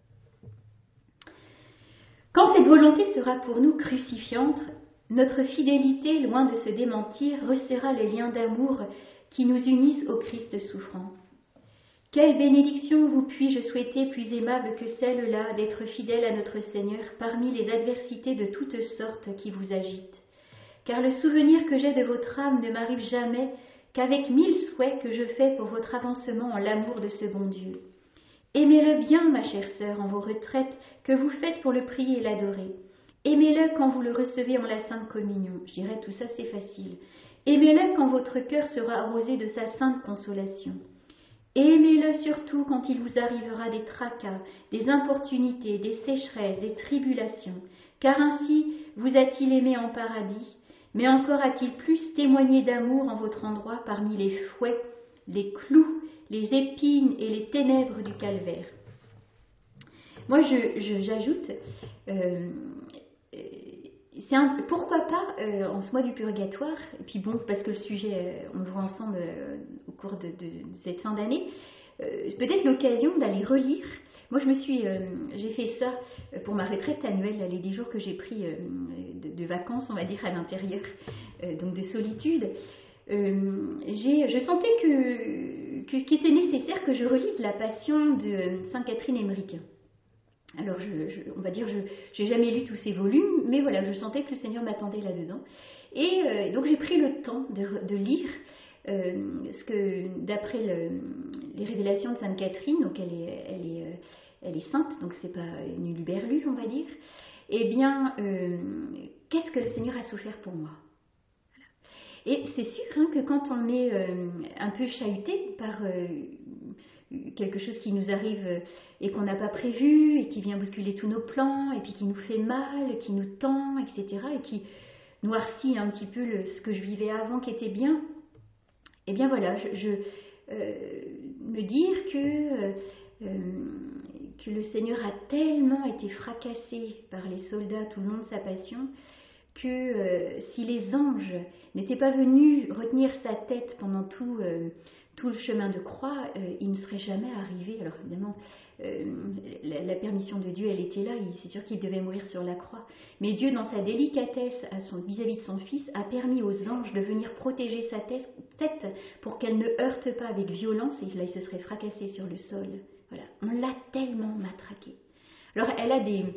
Speaker 1: Quand cette volonté sera pour nous crucifiante, notre fidélité, loin de se démentir, resserrera les liens d'amour qui nous unissent au Christ souffrant. Quelle bénédiction vous puis-je souhaiter plus aimable que celle-là d'être fidèle à notre Seigneur parmi les adversités de toutes sortes qui vous agitent. Car le souvenir que j'ai de votre âme ne m'arrive jamais qu'avec mille souhaits que je fais pour votre avancement en l'amour de ce bon Dieu. Aimez-le bien, ma chère sœur, en vos retraites que vous faites pour le prier et l'adorer. Aimez-le quand vous le recevez en la Sainte Communion. Je dirais tout ça c'est facile. Aimez-le quand votre cœur sera arrosé de sa sainte consolation. Aimez-le surtout quand il vous arrivera des tracas, des importunités, des sécheresses, des tribulations, car ainsi vous a-t-il aimé en paradis, mais encore a-t-il plus témoigné d'amour en votre endroit parmi les fouets, les clous, les épines et les ténèbres du calvaire. Moi, je, je, j'ajoute, euh, c'est un, pourquoi pas euh, en ce mois du purgatoire, et puis bon, parce que le sujet, euh, on le voit ensemble euh, au cours de, de, de cette fin d'année, euh, peut-être l'occasion d'aller relire. Moi, je me suis, euh, j'ai fait ça pour ma retraite annuelle, les dix jours que j'ai pris euh, de, de vacances, on va dire, à l'intérieur, euh, donc de solitude. Euh, j'ai, je sentais que, que, qu'il était nécessaire que je relise la Passion de Sainte Catherine Emmerich. Alors, je, je, on va dire, je n'ai jamais lu tous ces volumes, mais voilà, je sentais que le Seigneur m'attendait là-dedans. Et euh, donc, j'ai pris le temps de, de lire euh, ce que, d'après le, les révélations de Sainte Catherine, donc elle est, elle est, elle est sainte, donc c'est pas une luberlue, on va dire. Eh bien, euh, qu'est-ce que le Seigneur a souffert pour moi ? Et c'est sûr hein, que quand on est euh, un peu chahuté par euh, quelque chose qui nous arrive euh, et qu'on n'a pas prévu et qui vient bousculer tous nos plans et puis qui nous fait mal, qui nous tend, et cetera et qui noircit un petit peu le, ce que je vivais avant qui était bien, eh bien voilà, je, je euh, me dire que, euh, que le Seigneur a tellement été fracassé par les soldats tout le long de sa passion que euh, si les anges n'étaient pas venus retenir sa tête pendant tout, euh, tout le chemin de croix, euh, il ne serait jamais arrivé. Alors évidemment, euh, la, la permission de Dieu, elle était là, il, c'est sûr qu'il devait mourir sur la croix. Mais Dieu, dans sa délicatesse à son, vis-à-vis de son Fils, a permis aux anges de venir protéger sa tête, tête pour qu'elle ne heurte pas avec violence, et là il se serait fracassé sur le sol. Voilà, on l'a tellement matraqué. Alors elle a des...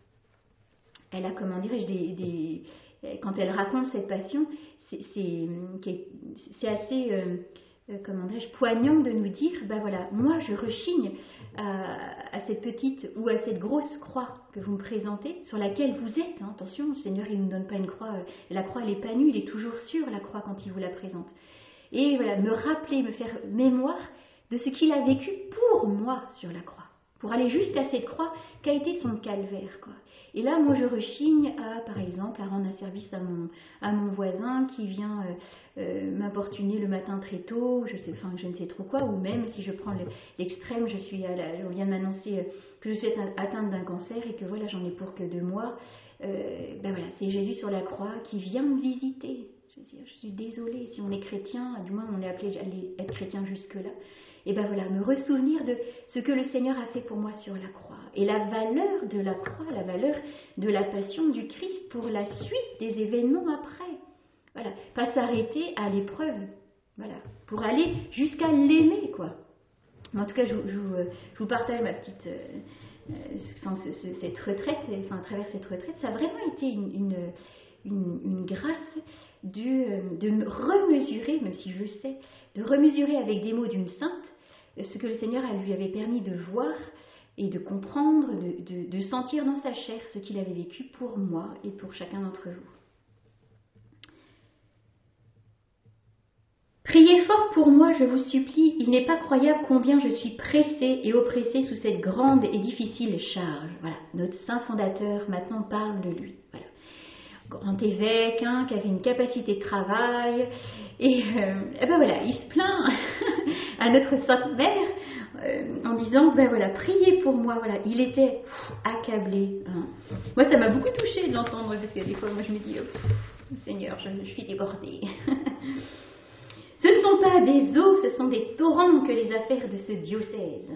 Speaker 1: Elle a, comment dirais-je, des, des, quand elle raconte cette passion, c'est, c'est, c'est assez, euh, comment dirais-je, poignant de nous dire, ben voilà, moi je rechigne à, à cette petite ou à cette grosse croix que vous me présentez, sur laquelle vous êtes. Hein, attention, le Seigneur, il ne nous donne pas une croix, la croix elle n'est pas nue, il est toujours sur la croix quand il vous la présente. Et voilà, me rappeler, me faire mémoire de ce qu'il a vécu pour moi sur la croix, pour aller jusqu'à cette croix qu'a été son calvaire, quoi. Et là, moi, je rechigne à, par exemple, à rendre un service à mon, à mon voisin qui vient euh, euh, m'importuner le matin très tôt, je sais, enfin, je ne sais trop quoi, ou même si je prends le, l'extrême, je suis, à la, on vient de m'annoncer que je suis atteinte d'un cancer et que voilà, j'en ai pour que deux mois. Euh, ben voilà, c'est Jésus sur la croix qui vient me visiter. Je, veux dire, je suis désolée, si on est chrétien, du moins on est appelé à être chrétien jusque-là. Et ben voilà, me ressouvenir de ce que le Seigneur a fait pour moi sur la croix. Et la valeur de la croix, la valeur de la passion du Christ pour la suite des événements après. Voilà, pas s'arrêter à l'épreuve, voilà, pour aller jusqu'à l'aimer, quoi. Mais en tout cas, je, je, je vous partage ma petite, euh, enfin, ce, ce, cette retraite, enfin, à travers cette retraite, ça a vraiment été une, une, une, une grâce de, de me remesurer, même si je le sais, de remesurer avec des mots d'une sainte, ce que le Seigneur lui avait permis de voir et de comprendre, de, de, de sentir dans sa chair ce qu'il avait vécu pour moi et pour chacun d'entre vous. Priez fort pour moi, je vous supplie, il n'est pas croyable combien je suis pressée et oppressée sous cette grande et difficile charge. Voilà, notre saint fondateur maintenant parle de lui. Voilà. Grand évêque, hein, qui avait une capacité de travail, et, euh, et ben voilà, il se plaint à notre sainte mère euh, en disant, ben voilà, priez pour moi, voilà, il était pff, accablé. Hein. Moi, ça m'a beaucoup touchée de l'entendre, parce que des fois, moi, je me dis, oh, Seigneur, je, je suis débordée. Ce ne sont pas des eaux, ce sont des torrents que les affaires de ce diocèse.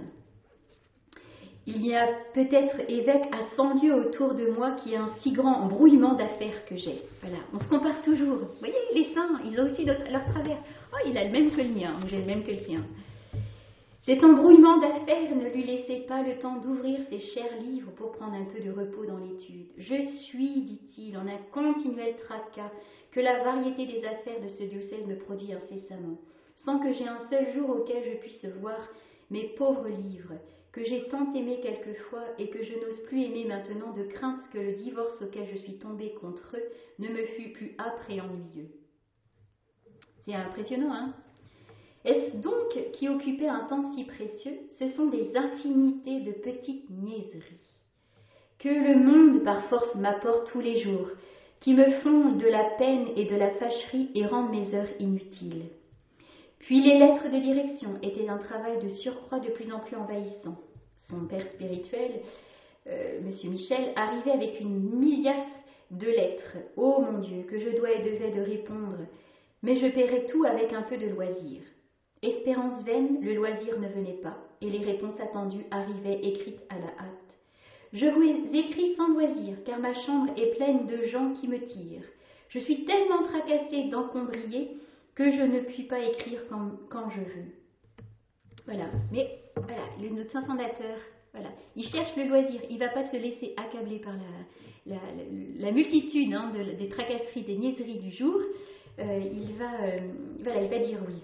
Speaker 1: Il y a peut-être évêque à cent lieues autour de moi qui a un si grand embrouillement d'affaires que j'ai. Voilà, on se compare toujours. Vous voyez, les saints, ils ont aussi d'autres, leurs travers. Oh, il a le même que le mien, j'ai le même que le sien. Cet embrouillement d'affaires ne lui laissait pas le temps d'ouvrir ses chers livres pour prendre un peu de repos dans l'étude. Je suis, dit-il, en un continuel tracas que la variété des affaires de ce diocèse me produit incessamment, sans que j'aie un seul jour auquel je puisse voir mes pauvres livres, que j'ai tant aimés quelquefois et que je n'ose plus aimer maintenant de crainte que le divorce auquel je suis tombée contre eux ne me fût plus âpre et ennuyeux. C'est impressionnant, hein? Est-ce donc qui occupait un temps si précieux? Ce sont des infinités de petites niaiseries que le monde par force m'apporte tous les jours, qui me font de la peine et de la fâcherie et rendent mes heures inutiles. Puis les lettres de direction étaient un travail de surcroît de plus en plus envahissant. Son père spirituel, euh, M. Michel, arrivait avec une milliasse de lettres. Oh mon Dieu, que je dois et devais de répondre, mais je paierais tout avec un peu de loisir. Espérance vaine, le loisir ne venait pas, et les réponses attendues arrivaient écrites à la hâte. Je vous écris sans loisir, car ma chambre est pleine de gens qui me tirent. Je suis tellement tracassée d'encombrier que je ne puis pas écrire quand, quand je veux. Voilà, mais voilà, le, notre saint fondateur, voilà, il cherche le loisir, il ne va pas se laisser accabler par la, la, la, la multitude hein, de, des tracasseries, des niaiseries du jour. Euh, il, va, euh, voilà, il va dire oui.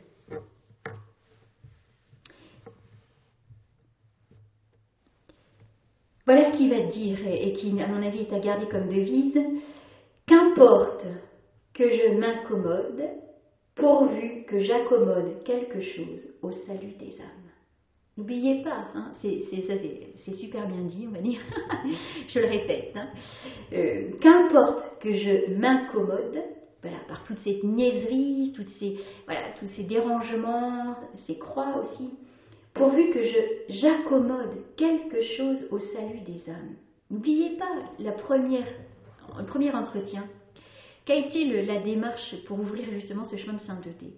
Speaker 1: Voilà ce qu'il va dire et qui, à mon avis, est à garder comme devise. Qu'importe que je m'incommode, pourvu que j'accommode quelque chose au salut des âmes. N'oubliez pas, hein, c'est, c'est, ça, c'est, c'est super bien dit, on va dire. Je le répète. Hein. Euh, qu'importe que je m'incommode, voilà, par toute cette niaiserie, toutes ces, voilà, tous ces dérangements, ces croix aussi, pourvu que je, j'accommode quelque chose au salut des âmes. N'oubliez pas la première, le premier entretien. Qu'a été le, la démarche pour ouvrir justement ce chemin de sainteté?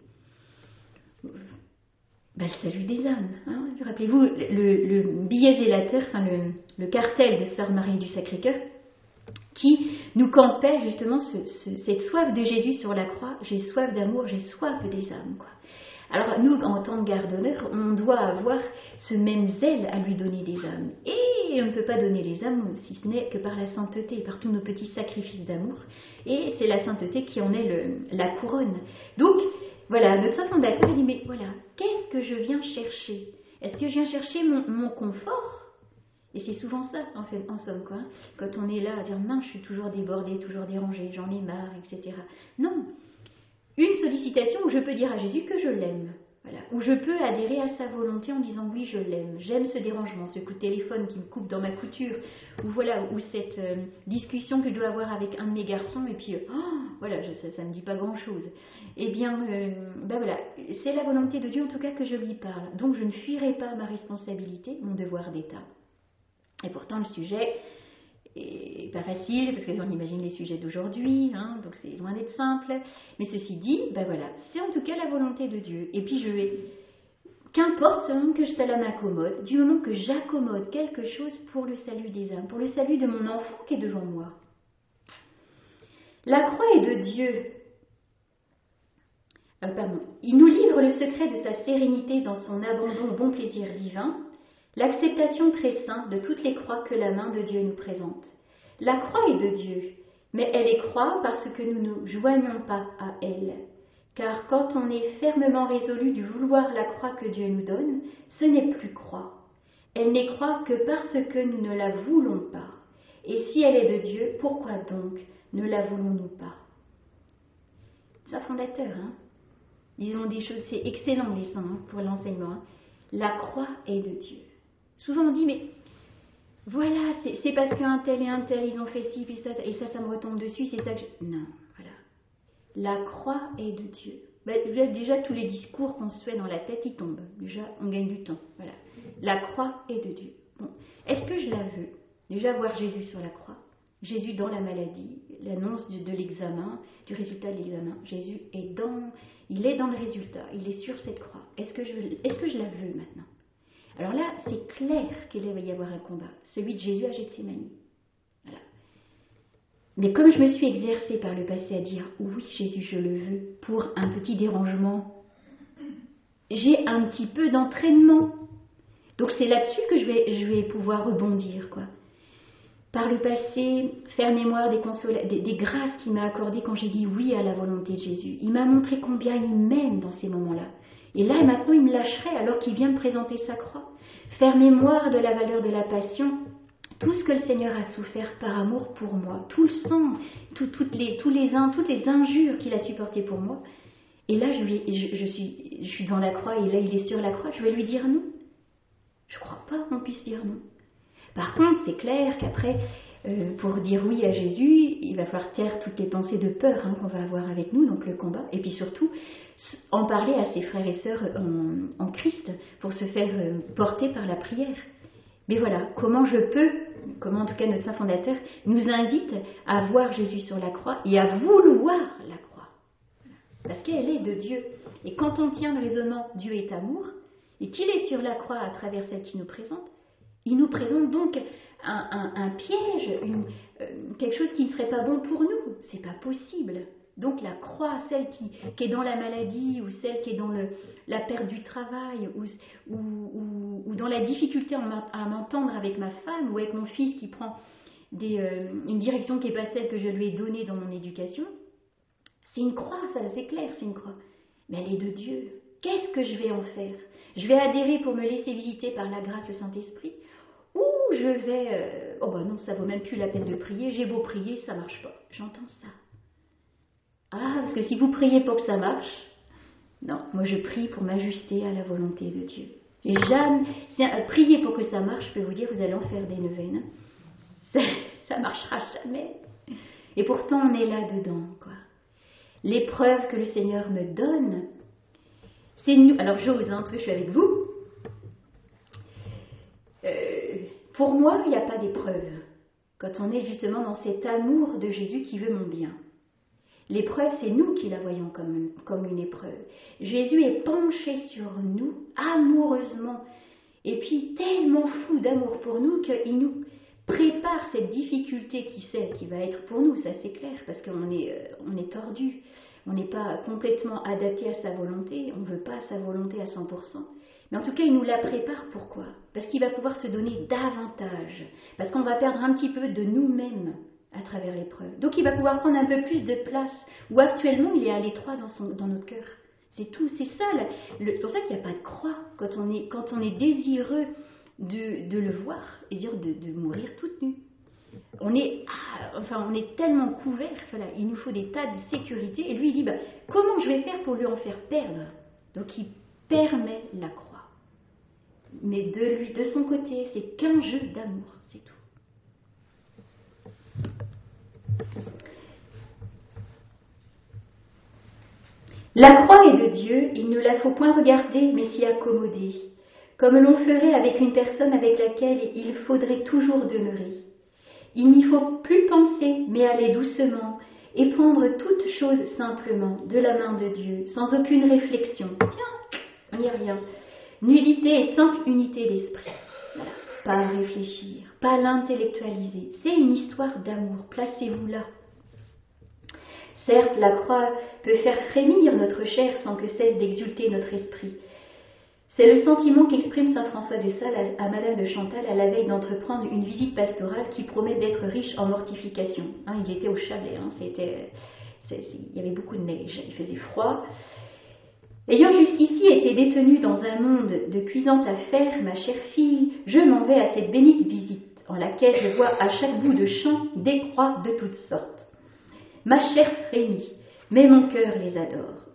Speaker 1: Ben, le salut des âmes. Hein. Rappelez-vous le, le billet zélateur, enfin le, le cartel de Sœur Marie du Sacré-Cœur, qui nous campait justement ce, ce, cette soif de Jésus sur la croix. J'ai soif d'amour, j'ai soif des âmes, quoi. Alors nous, en tant que garde-honneur, on doit avoir ce même zèle à lui donner des âmes. Et on ne peut pas donner les âmes si ce n'est que par la sainteté, par tous nos petits sacrifices d'amour. Et c'est la sainteté qui en est le, la couronne. Donc, voilà, notre saint fondateur dit, mais voilà, qu'est-ce que je viens chercher? Est-ce que je viens chercher mon, mon confort? Et c'est souvent ça, en, fait, en somme, quoi. Quand on est là à dire, mince, je suis toujours débordée, toujours dérangée, j'en ai marre, et cetera. Non. Une sollicitation où je peux dire à Jésus que je l'aime, voilà, où je peux adhérer à sa volonté en disant oui, je l'aime, j'aime ce dérangement, ce coup de téléphone qui me coupe dans ma couture, ou voilà, ou cette euh, discussion que je dois avoir avec un de mes garçons, et puis oh, voilà, je, ça, ça me dit pas grand-chose. Eh bien, euh, ben voilà, c'est la volonté de Dieu en tout cas que je lui parle, donc je ne fuirai pas ma responsabilité, mon devoir d'État. Et pourtant le sujet et pas facile, parce qu'on imagine les sujets d'aujourd'hui, hein, donc c'est loin d'être simple. Mais ceci dit, ben voilà, c'est en tout cas la volonté de Dieu. Et puis je vais, qu'importe hein, que cela m'accommode, du moment que j'accommode quelque chose pour le salut des âmes, pour le salut de mon enfant qui est devant moi. La croix est de Dieu. Euh, pardon. Il nous livre le secret de sa sérénité dans son abandon au bon plaisir divin, l'acceptation très sainte de toutes les croix que la main de Dieu nous présente. La croix est de Dieu, mais elle est croix parce que nous ne nous joignons pas à elle. Car quand on est fermement résolu de vouloir la croix que Dieu nous donne, ce n'est plus croix. Elle n'est croix que parce que nous ne la voulons pas. Et si elle est de Dieu, pourquoi donc ne la voulons-nous pas? C'est un fondateur, hein? Ils ont des choses, c'est excellent les saints hein, pour l'enseignement. Hein. La croix est de Dieu. Souvent on dit, mais voilà, c'est, c'est parce qu'un tel et un tel, ils ont fait ci, puis ça, et ça, ça me retombe dessus, c'est ça que je... Non, voilà. La croix est de Dieu. Ben, déjà, déjà, tous les discours qu'on se fait dans la tête, ils tombent. Déjà, on gagne du temps. Voilà. La croix est de Dieu. Bon. Est-ce que je la veux? Déjà, voir Jésus sur la croix. Jésus dans la maladie, l'annonce de, de l'examen, du résultat de l'examen. Jésus est dans, il est dans le résultat, il est sur cette croix. Est-ce que je, est-ce que je la veux maintenant? Alors là, c'est clair qu'il va y avoir un combat, celui de Jésus à Gethsémani. Voilà. Mais comme je me suis exercée par le passé à dire « Oui, Jésus, je le veux » pour un petit dérangement, j'ai un petit peu d'entraînement. Donc c'est là-dessus que je vais, je vais pouvoir rebondir, quoi. Par le passé, faire mémoire des, consola- des, des grâces qu'il m'a accordées quand j'ai dit oui à la volonté de Jésus. Il m'a montré combien il m'aime dans ces moments-là. Et là, maintenant, il me lâcherait alors qu'il vient me présenter sa croix. Faire mémoire de la valeur de la passion, tout ce que le Seigneur a souffert par amour pour moi, tout le sang, tout, toutes, les, tous les, toutes les injures qu'il a supportées pour moi. Et là, je, lui, je, je, suis, je suis dans la croix et là, il est sur la croix. Je vais lui dire non. Je ne crois pas qu'on puisse dire non. Par contre, c'est clair qu'après, euh, pour dire oui à Jésus, il va falloir taire toutes les pensées de peur hein, qu'on va avoir avec nous, donc le combat, et puis surtout en parler à ses frères et sœurs en, en Christ pour se faire euh, porter par la prière. Mais voilà, comment je peux, comment en tout cas notre saint fondateur nous invite à voir Jésus sur la croix et à vouloir la croix, parce qu'elle est de Dieu. Et quand on tient le raisonnement Dieu est amour, et qu'il est sur la croix à travers celle qui nous présente, il nous présente donc un, un, un piège, une, euh, quelque chose qui ne serait pas bon pour nous. C'est pas possible. Donc la croix, celle qui, qui est dans la maladie, ou celle qui est dans le, la perte du travail, ou, ou, ou, ou dans la difficulté à m'entendre avec ma femme, ou avec mon fils qui prend des, euh, une direction qui n'est pas celle que je lui ai donnée dans mon éducation, c'est une croix, ça c'est clair, c'est une croix. Mais elle est de Dieu. Qu'est-ce que je vais en faire? Je vais adhérer pour me laisser visiter par la grâce du Saint-Esprit? Ou je vais... Euh, oh ben non, ça vaut même plus la peine de prier. J'ai beau prier, ça marche pas. J'entends ça. Ah, parce que si vous priez pour que ça marche... Non, moi je prie pour m'ajuster à la volonté de Dieu. Et jamais... Prier pour que ça marche, je peux vous dire, vous allez en faire des neuvaines. Ça, ça marchera jamais. Et pourtant, on est là-dedans, quoi. L'épreuve que le Seigneur me donne... C'est nous. Alors j'ose, hein, parce que je suis avec vous. Euh, pour moi, il n'y a pas d'épreuve. Quand on est justement dans cet amour de Jésus qui veut mon bien. L'épreuve, c'est nous qui la voyons comme une, comme une épreuve. Jésus est penché sur nous, amoureusement, et puis tellement fou d'amour pour nous qu'il nous prépare cette difficulté qui sait, qui va être pour nous, ça c'est clair, parce qu'on est, on est tordu. On n'est pas complètement adapté à sa volonté, on ne veut pas sa volonté à cent pour cent. Mais en tout cas, il nous la prépare. Pourquoi? Parce qu'il va pouvoir se donner davantage. Parce qu'on va perdre un petit peu de nous-mêmes à travers l'épreuve. Donc il va pouvoir prendre un peu plus de place. Où actuellement, il est à l'étroit dans, son, dans notre cœur. C'est tout, c'est ça. Le, c'est pour ça qu'il n'y a pas de croix. Quand on est, quand on est désireux de, de le voir, et dire de, de mourir toute nue. On est, ah, enfin, on est tellement couverts, voilà, il nous faut des tas de sécurité. Et lui, il dit, bah, comment je vais faire pour lui en faire perdre? Donc, il permet la croix. Mais de lui, de son côté, c'est qu'un jeu d'amour, c'est tout. La croix est de Dieu, il ne la faut point regarder, mais s'y accommoder, comme l'on ferait avec une personne avec laquelle il faudrait toujours demeurer. Il n'y faut plus penser, mais aller doucement, et prendre toute chose simplement de la main de Dieu, sans aucune réflexion. Tiens, il n'y a rien. Nullité et simple unité d'esprit. Voilà. Pas à réfléchir, pas à l'intellectualiser. C'est une histoire d'amour, placez-vous là. Certes, la croix peut faire frémir notre chair sans que cesse d'exulter notre esprit. C'est le sentiment qu'exprime saint François de Sales à Madame de Chantal à la veille d'entreprendre une visite pastorale qui promet d'être riche en mortification. Hein, il était au Chablais, hein, c'était, c'est, il y avait beaucoup de neige, il faisait froid. Ayant jusqu'ici été détenue dans un monde de cuisantes affaires, ma chère fille, je m'en vais à cette bénite visite, en laquelle je vois à chaque bout de champ des croix de toutes sortes. Ma chère frémit, mais mon cœur les adore.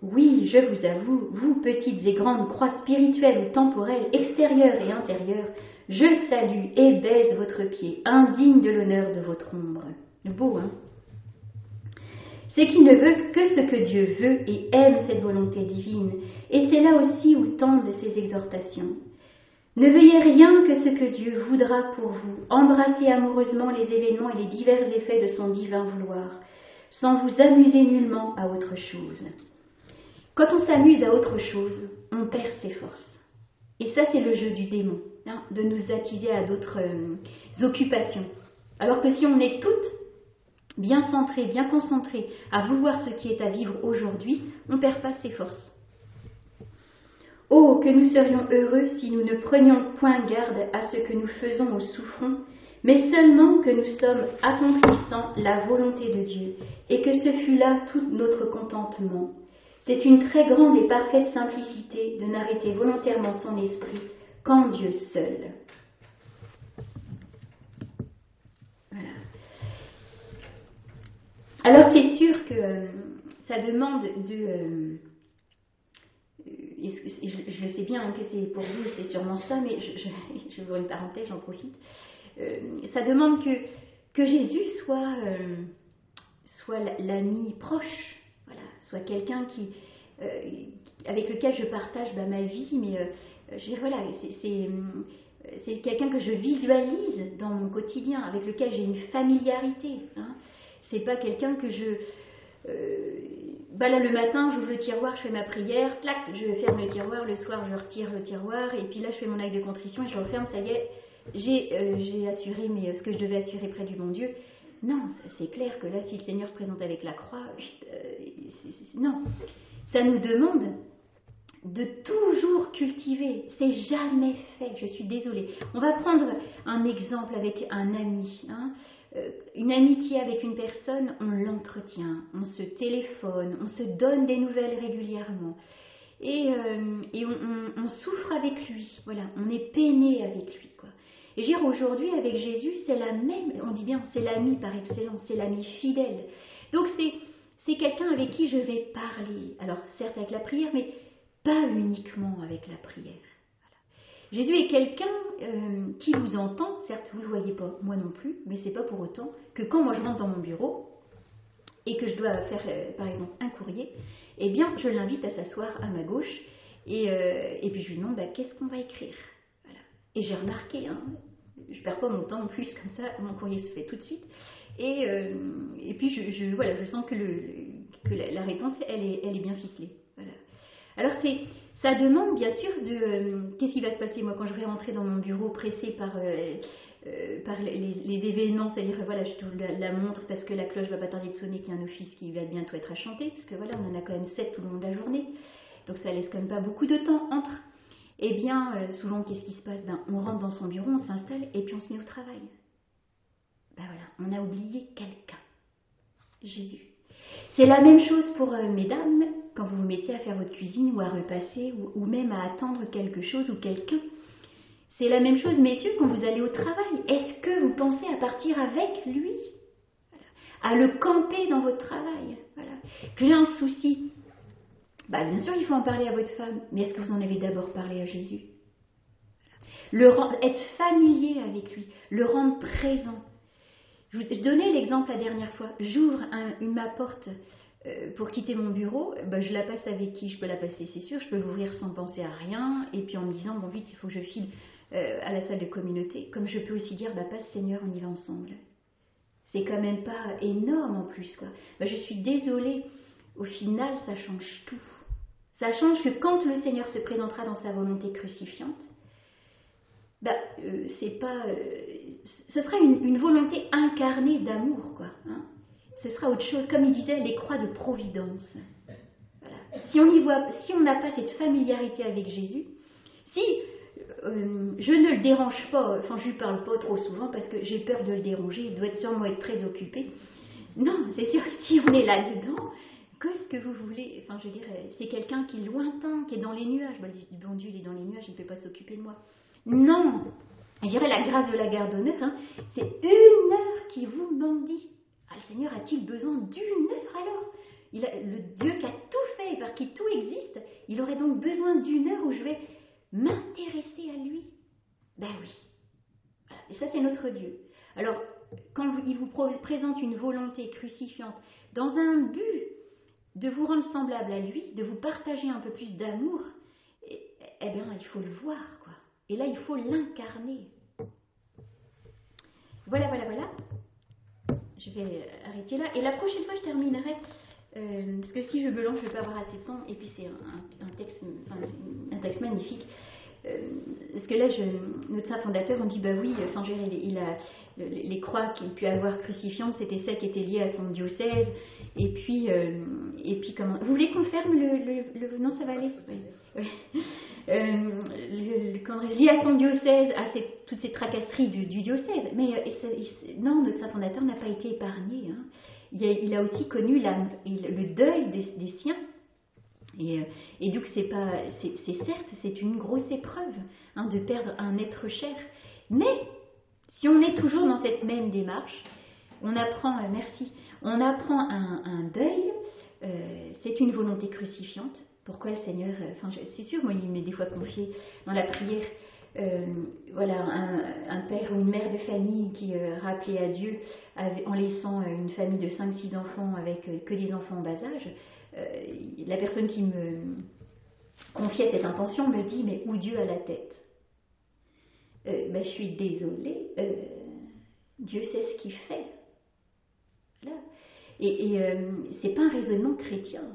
Speaker 1: Oui, je vous avoue, vous petites et grandes croix spirituelles ou temporelles, extérieures et intérieures, je salue et baise votre pied, indigne de l'honneur de votre ombre. Beau, hein? C'est qui ne veut que ce que Dieu veut et aime cette volonté divine, et c'est là aussi où tendent ces exhortations. Ne veuillez rien que ce que Dieu voudra pour vous, embrassez amoureusement les événements et les divers effets de son divin vouloir, sans vous amuser nullement à autre chose. Quand on s'amuse à autre chose, on perd ses forces. Et ça, c'est le jeu du démon, hein, de nous attiser à d'autres euh, occupations. Alors que si on est toutes bien centrées, bien concentrées à vouloir ce qui est à vivre aujourd'hui, on ne perd pas ses forces. Oh, que nous serions heureux si nous ne prenions point garde à ce que nous faisons ou souffrons, mais seulement que nous sommes accomplissant la volonté de Dieu, et que ce fût là tout notre contentement. C'est une très grande et parfaite simplicité de n'arrêter volontairement son esprit qu'en Dieu seul. Voilà. Alors c'est sûr que euh, ça demande de... Euh, je, je le sais bien hein, que c'est pour vous, c'est sûrement ça, mais je, je, je vais ouvrir une parenthèse, j'en profite. Euh, ça demande que, que Jésus soit, euh, soit l'ami proche, voilà, soit quelqu'un qui, euh, avec lequel je partage bah, ma vie, mais euh, je dirais, voilà, c'est, c'est, c'est quelqu'un que je visualise dans mon quotidien, avec lequel j'ai une familiarité. Hein. C'est pas quelqu'un que je... Euh, bah là le matin j'ouvre le tiroir, je fais ma prière, clac, je ferme le tiroir, le soir je retire le tiroir et puis là je fais mon acte de contrition et je referme, ça y est, j'ai, euh, j'ai assuré mais, ce que je devais assurer près du bon Dieu. Non, c'est clair que là si le Seigneur se présente avec la croix, euh, c'est, c'est, non, ça nous demande de toujours cultiver, c'est jamais fait, je suis désolée. On va prendre un exemple avec un ami, hein. Une amitié avec une personne, on l'entretient, on se téléphone, on se donne des nouvelles régulièrement. Et, euh, et on, on, on souffre avec lui, voilà, on est peiné avec lui, quoi. Et je veux dire, aujourd'hui, avec Jésus, c'est la même, on dit bien, c'est l'ami par excellence, c'est l'ami fidèle. Donc c'est, c'est quelqu'un avec qui je vais parler, alors certes avec la prière, mais pas uniquement avec la prière. Jésus est quelqu'un euh, qui vous entend, certes vous ne le voyez pas, moi non plus, mais c'est pas pour autant que quand moi je rentre dans mon bureau et que je dois faire euh, par exemple un courrier, eh bien je l'invite à s'asseoir à ma gauche et, euh, et puis je lui demande bah, qu'est-ce qu'on va écrire. Voilà. Et j'ai remarqué, hein, je ne perds pas mon temps en plus comme ça, mon courrier se fait tout de suite. Et, euh, et puis je, je, voilà, je sens que, le, le, que la, la réponse elle est, elle est bien ficelée. Voilà. Alors c'est... Ça demande bien sûr de... Euh, qu'est-ce qui va se passer moi quand je vais rentrer dans mon bureau pressée par, euh, euh, par les, les événements, c'est-à-dire voilà, je tourne la, la montre parce que la cloche va pas tarder de sonner, qu'il y a un office qui va bientôt être à chanter, parce que voilà, on en a quand même sept tout le long de la journée, donc ça laisse quand même pas beaucoup de temps entre. Eh bien, euh, souvent, qu'est-ce qui se passe? Ben, on rentre dans son bureau, on s'installe et puis on se met au travail. Ben voilà, on a oublié quelqu'un. Jésus. C'est la même chose pour euh, mesdames, quand vous vous mettez à faire votre cuisine ou à repasser ou, ou même à attendre quelque chose ou quelqu'un. C'est la même chose, messieurs, quand vous allez au travail. Est-ce que vous pensez à partir avec lui? Voilà. À le camper dans votre travail? Voilà. Que j'ai un souci. Bah, bien sûr, il faut en parler à votre femme, mais est-ce que vous en avez d'abord parlé à Jésus? Voilà. Le rendre, être familier avec lui, le rendre présent. Je vous donnais l'exemple la dernière fois. J'ouvre un, une, ma porte euh, pour quitter mon bureau. Ben, je la passe avec qui? Je peux la passer, c'est sûr. Je peux l'ouvrir sans penser à rien. Et puis en me disant, bon vite, il faut que je file euh, à la salle de communauté. Comme je peux aussi dire, bah, passe Seigneur, on y va ensemble. C'est quand même pas énorme en plus, quoi. Ben, je suis désolée. Au final, ça change tout. Ça change que quand le Seigneur se présentera dans sa volonté crucifiante, bah, euh, c'est pas, euh, ce sera une, une volonté incarnée d'amour, quoi. Hein. Ce sera autre chose, comme il disait, les croix de providence. Voilà. Si on y voit, si on n'a pas cette familiarité avec Jésus, si euh, je ne le dérange pas, enfin je lui parle pas trop souvent parce que j'ai peur de le déranger, il doit être sûrement être très occupé. Non, c'est sûr que si on est là-dedans, qu'est-ce que vous voulez? Enfin, je dirais, c'est quelqu'un qui est lointain, qui est dans les nuages. Bon, le bon Dieu, il est dans les nuages, il ne peut pas s'occuper de moi. Non, je dirais la grâce de la garde honneur, hein, c'est une heure qui vous mendie. Ah, le Seigneur a-t-il besoin d'une heure alors? Il a, le Dieu qui a tout fait, par qui tout existe, il aurait donc besoin d'une heure où je vais m'intéresser à lui. Ben oui. Voilà. Et ça, c'est notre Dieu. Alors, quand vous, il vous présente une volonté crucifiante, dans un but de vous rendre semblable à lui, de vous partager un peu plus d'amour, eh, eh bien, il faut le voir, quoi. Et là, il faut l'incarner. Voilà, voilà, voilà. Je vais arrêter là. Et la prochaine fois, je terminerai, euh, parce que si je me lance, je ne vais pas avoir assez de temps. Et puis, c'est un, un, texte, enfin, un texte magnifique. Euh, parce que là, je, notre saint fondateur, on dit, bah oui, enfin, je veux dire, il, il a les, les croix qu'il peut avoir crucifiantes, c'était celles qui étaient liées à son diocèse. Et puis, euh, et puis comment... Vous voulez qu'on ferme le, le, le... Non, ça va aller. Oui. Oui. Euh, le, quand lié à son diocèse, à ces, toutes ces tracasseries du, du diocèse. Mais euh, et non, notre saint fondateur n'a pas été épargné. Hein. Il, a, il a aussi connu la, le deuil des, des siens. Et, et donc, c'est, pas, c'est, c'est certes, c'est une grosse épreuve hein, de perdre un être cher. Mais si on est toujours dans cette même démarche, on apprend, euh, merci, on apprend un, un deuil, euh, c'est une volonté crucifiante. Pourquoi le Seigneur, enfin euh, c'est sûr, moi il m'est des fois confié dans la prière, euh, voilà, un, un père ou une mère de famille qui euh, rappelait à Dieu avec, en laissant euh, une famille de cinq six enfants avec euh, que des enfants en bas âge. Euh, la personne qui me confiait cette intention me dit, mais où Dieu a la tête euh, ben, je suis désolée, euh, Dieu sait ce qu'il fait. Voilà. Et, et euh, c'est pas un raisonnement chrétien.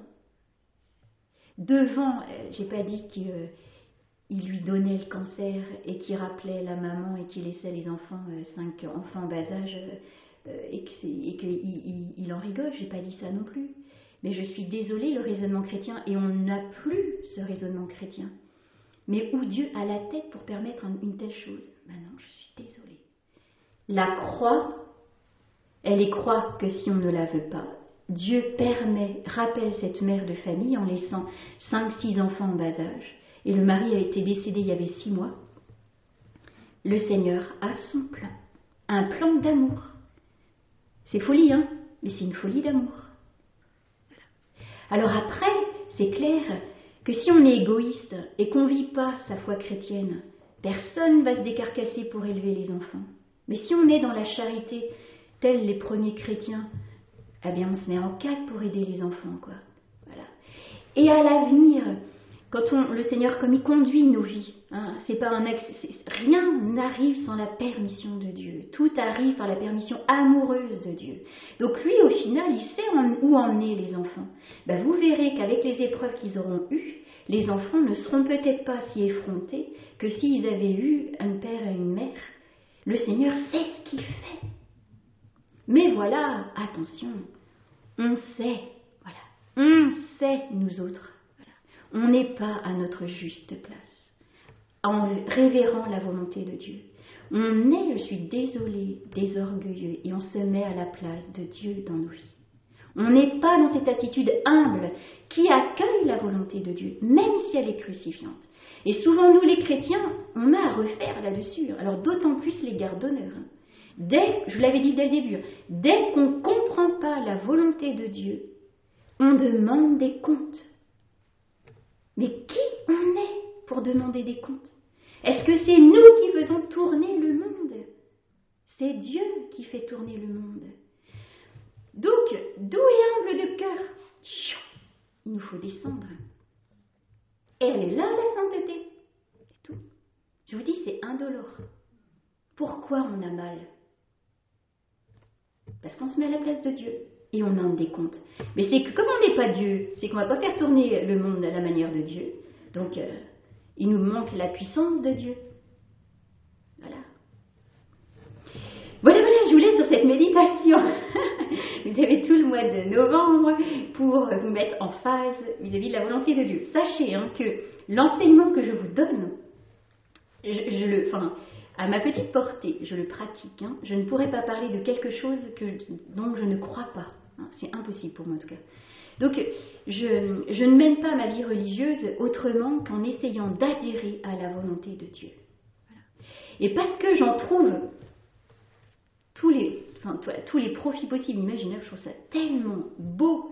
Speaker 1: Devant, euh, j'ai pas dit qu'il euh, lui donnait le cancer et qu'il rappelait la maman et qu'il laissait les enfants, euh, cinq enfants en bas âge, euh, et qu'il il, il en rigole, j'ai pas dit ça non plus. Mais je suis désolée, le raisonnement chrétien, et on n'a plus ce raisonnement chrétien. Mais où Dieu a la tête pour permettre une telle chose? Ben non, je suis désolée. La croix, elle est croix que si on ne la veut pas. Dieu permet, rappelle cette mère de famille en laissant cinq six enfants en bas âge. Et le mari a été décédé il y avait six mois. Le Seigneur a son plan. Un plan d'amour. C'est folie, hein? Mais c'est une folie d'amour. Alors après, c'est clair que si on est égoïste et qu'on ne vit pas sa foi chrétienne, personne ne va se décarcasser pour élever les enfants. Mais si on est dans la charité, tels les premiers chrétiens, eh bien on se met en quatre pour aider les enfants, quoi. Voilà. Et à l'avenir, quand on, le Seigneur, comme il conduit nos vies, hein, c'est pas un ex, c'est, rien n'arrive sans la permission de Dieu. Tout arrive par la permission amoureuse de Dieu. Donc lui, au final, il sait en, où emmener les enfants. Ben, vous verrez qu'avec les épreuves qu'ils auront eues, les enfants ne seront peut-être pas si effrontés que s'ils avaient eu un père et une mère. Le Seigneur sait ce qu'il fait. Mais voilà, attention, on sait, voilà, on sait nous autres. On n'est pas à notre juste place, en révérant la volonté de Dieu. On est, je suis désolée, des orgueilleux, et on se met à la place de Dieu dans nos vies. On n'est pas dans cette attitude humble qui accueille la volonté de Dieu, même si elle est crucifiante. Et souvent, nous les chrétiens, on a à refaire là-dessus. Alors d'autant plus les gardes d'honneur. Dès, je vous l'avais dit dès le début, dès qu'on ne comprend pas la volonté de Dieu, on demande des comptes. Mais qui on est pour demander des comptes? Est-ce que c'est nous qui faisons tourner le monde? C'est Dieu qui fait tourner le monde. Donc, doux et humble de cœur, il nous faut descendre. Elle est là, la sainteté. C'est tout. Je vous dis, c'est indolore. Pourquoi on a mal? Parce qu'on se met à la place de Dieu. Et on demande des comptes. Mais c'est que comme on n'est pas Dieu, c'est qu'on ne va pas faire tourner le monde à la manière de Dieu. Donc, euh, il nous manque la puissance de Dieu. Voilà. Voilà, voilà, je vous laisse sur cette méditation. Vous avez tout le mois de novembre pour vous mettre en phase vis-à-vis de la volonté de Dieu. Sachez hein, que l'enseignement que je vous donne, je, je le... Enfin, à ma petite portée, je le pratique. Hein. Je ne pourrais pas parler de quelque chose que, dont je ne crois pas. Hein. C'est impossible pour moi en tout cas. Donc, je, je ne mène pas ma vie religieuse autrement qu'en essayant d'adhérer à la volonté de Dieu. Voilà. Et parce que j'en trouve tous les, enfin, tous les profits possibles, imaginables, je trouve ça tellement beau.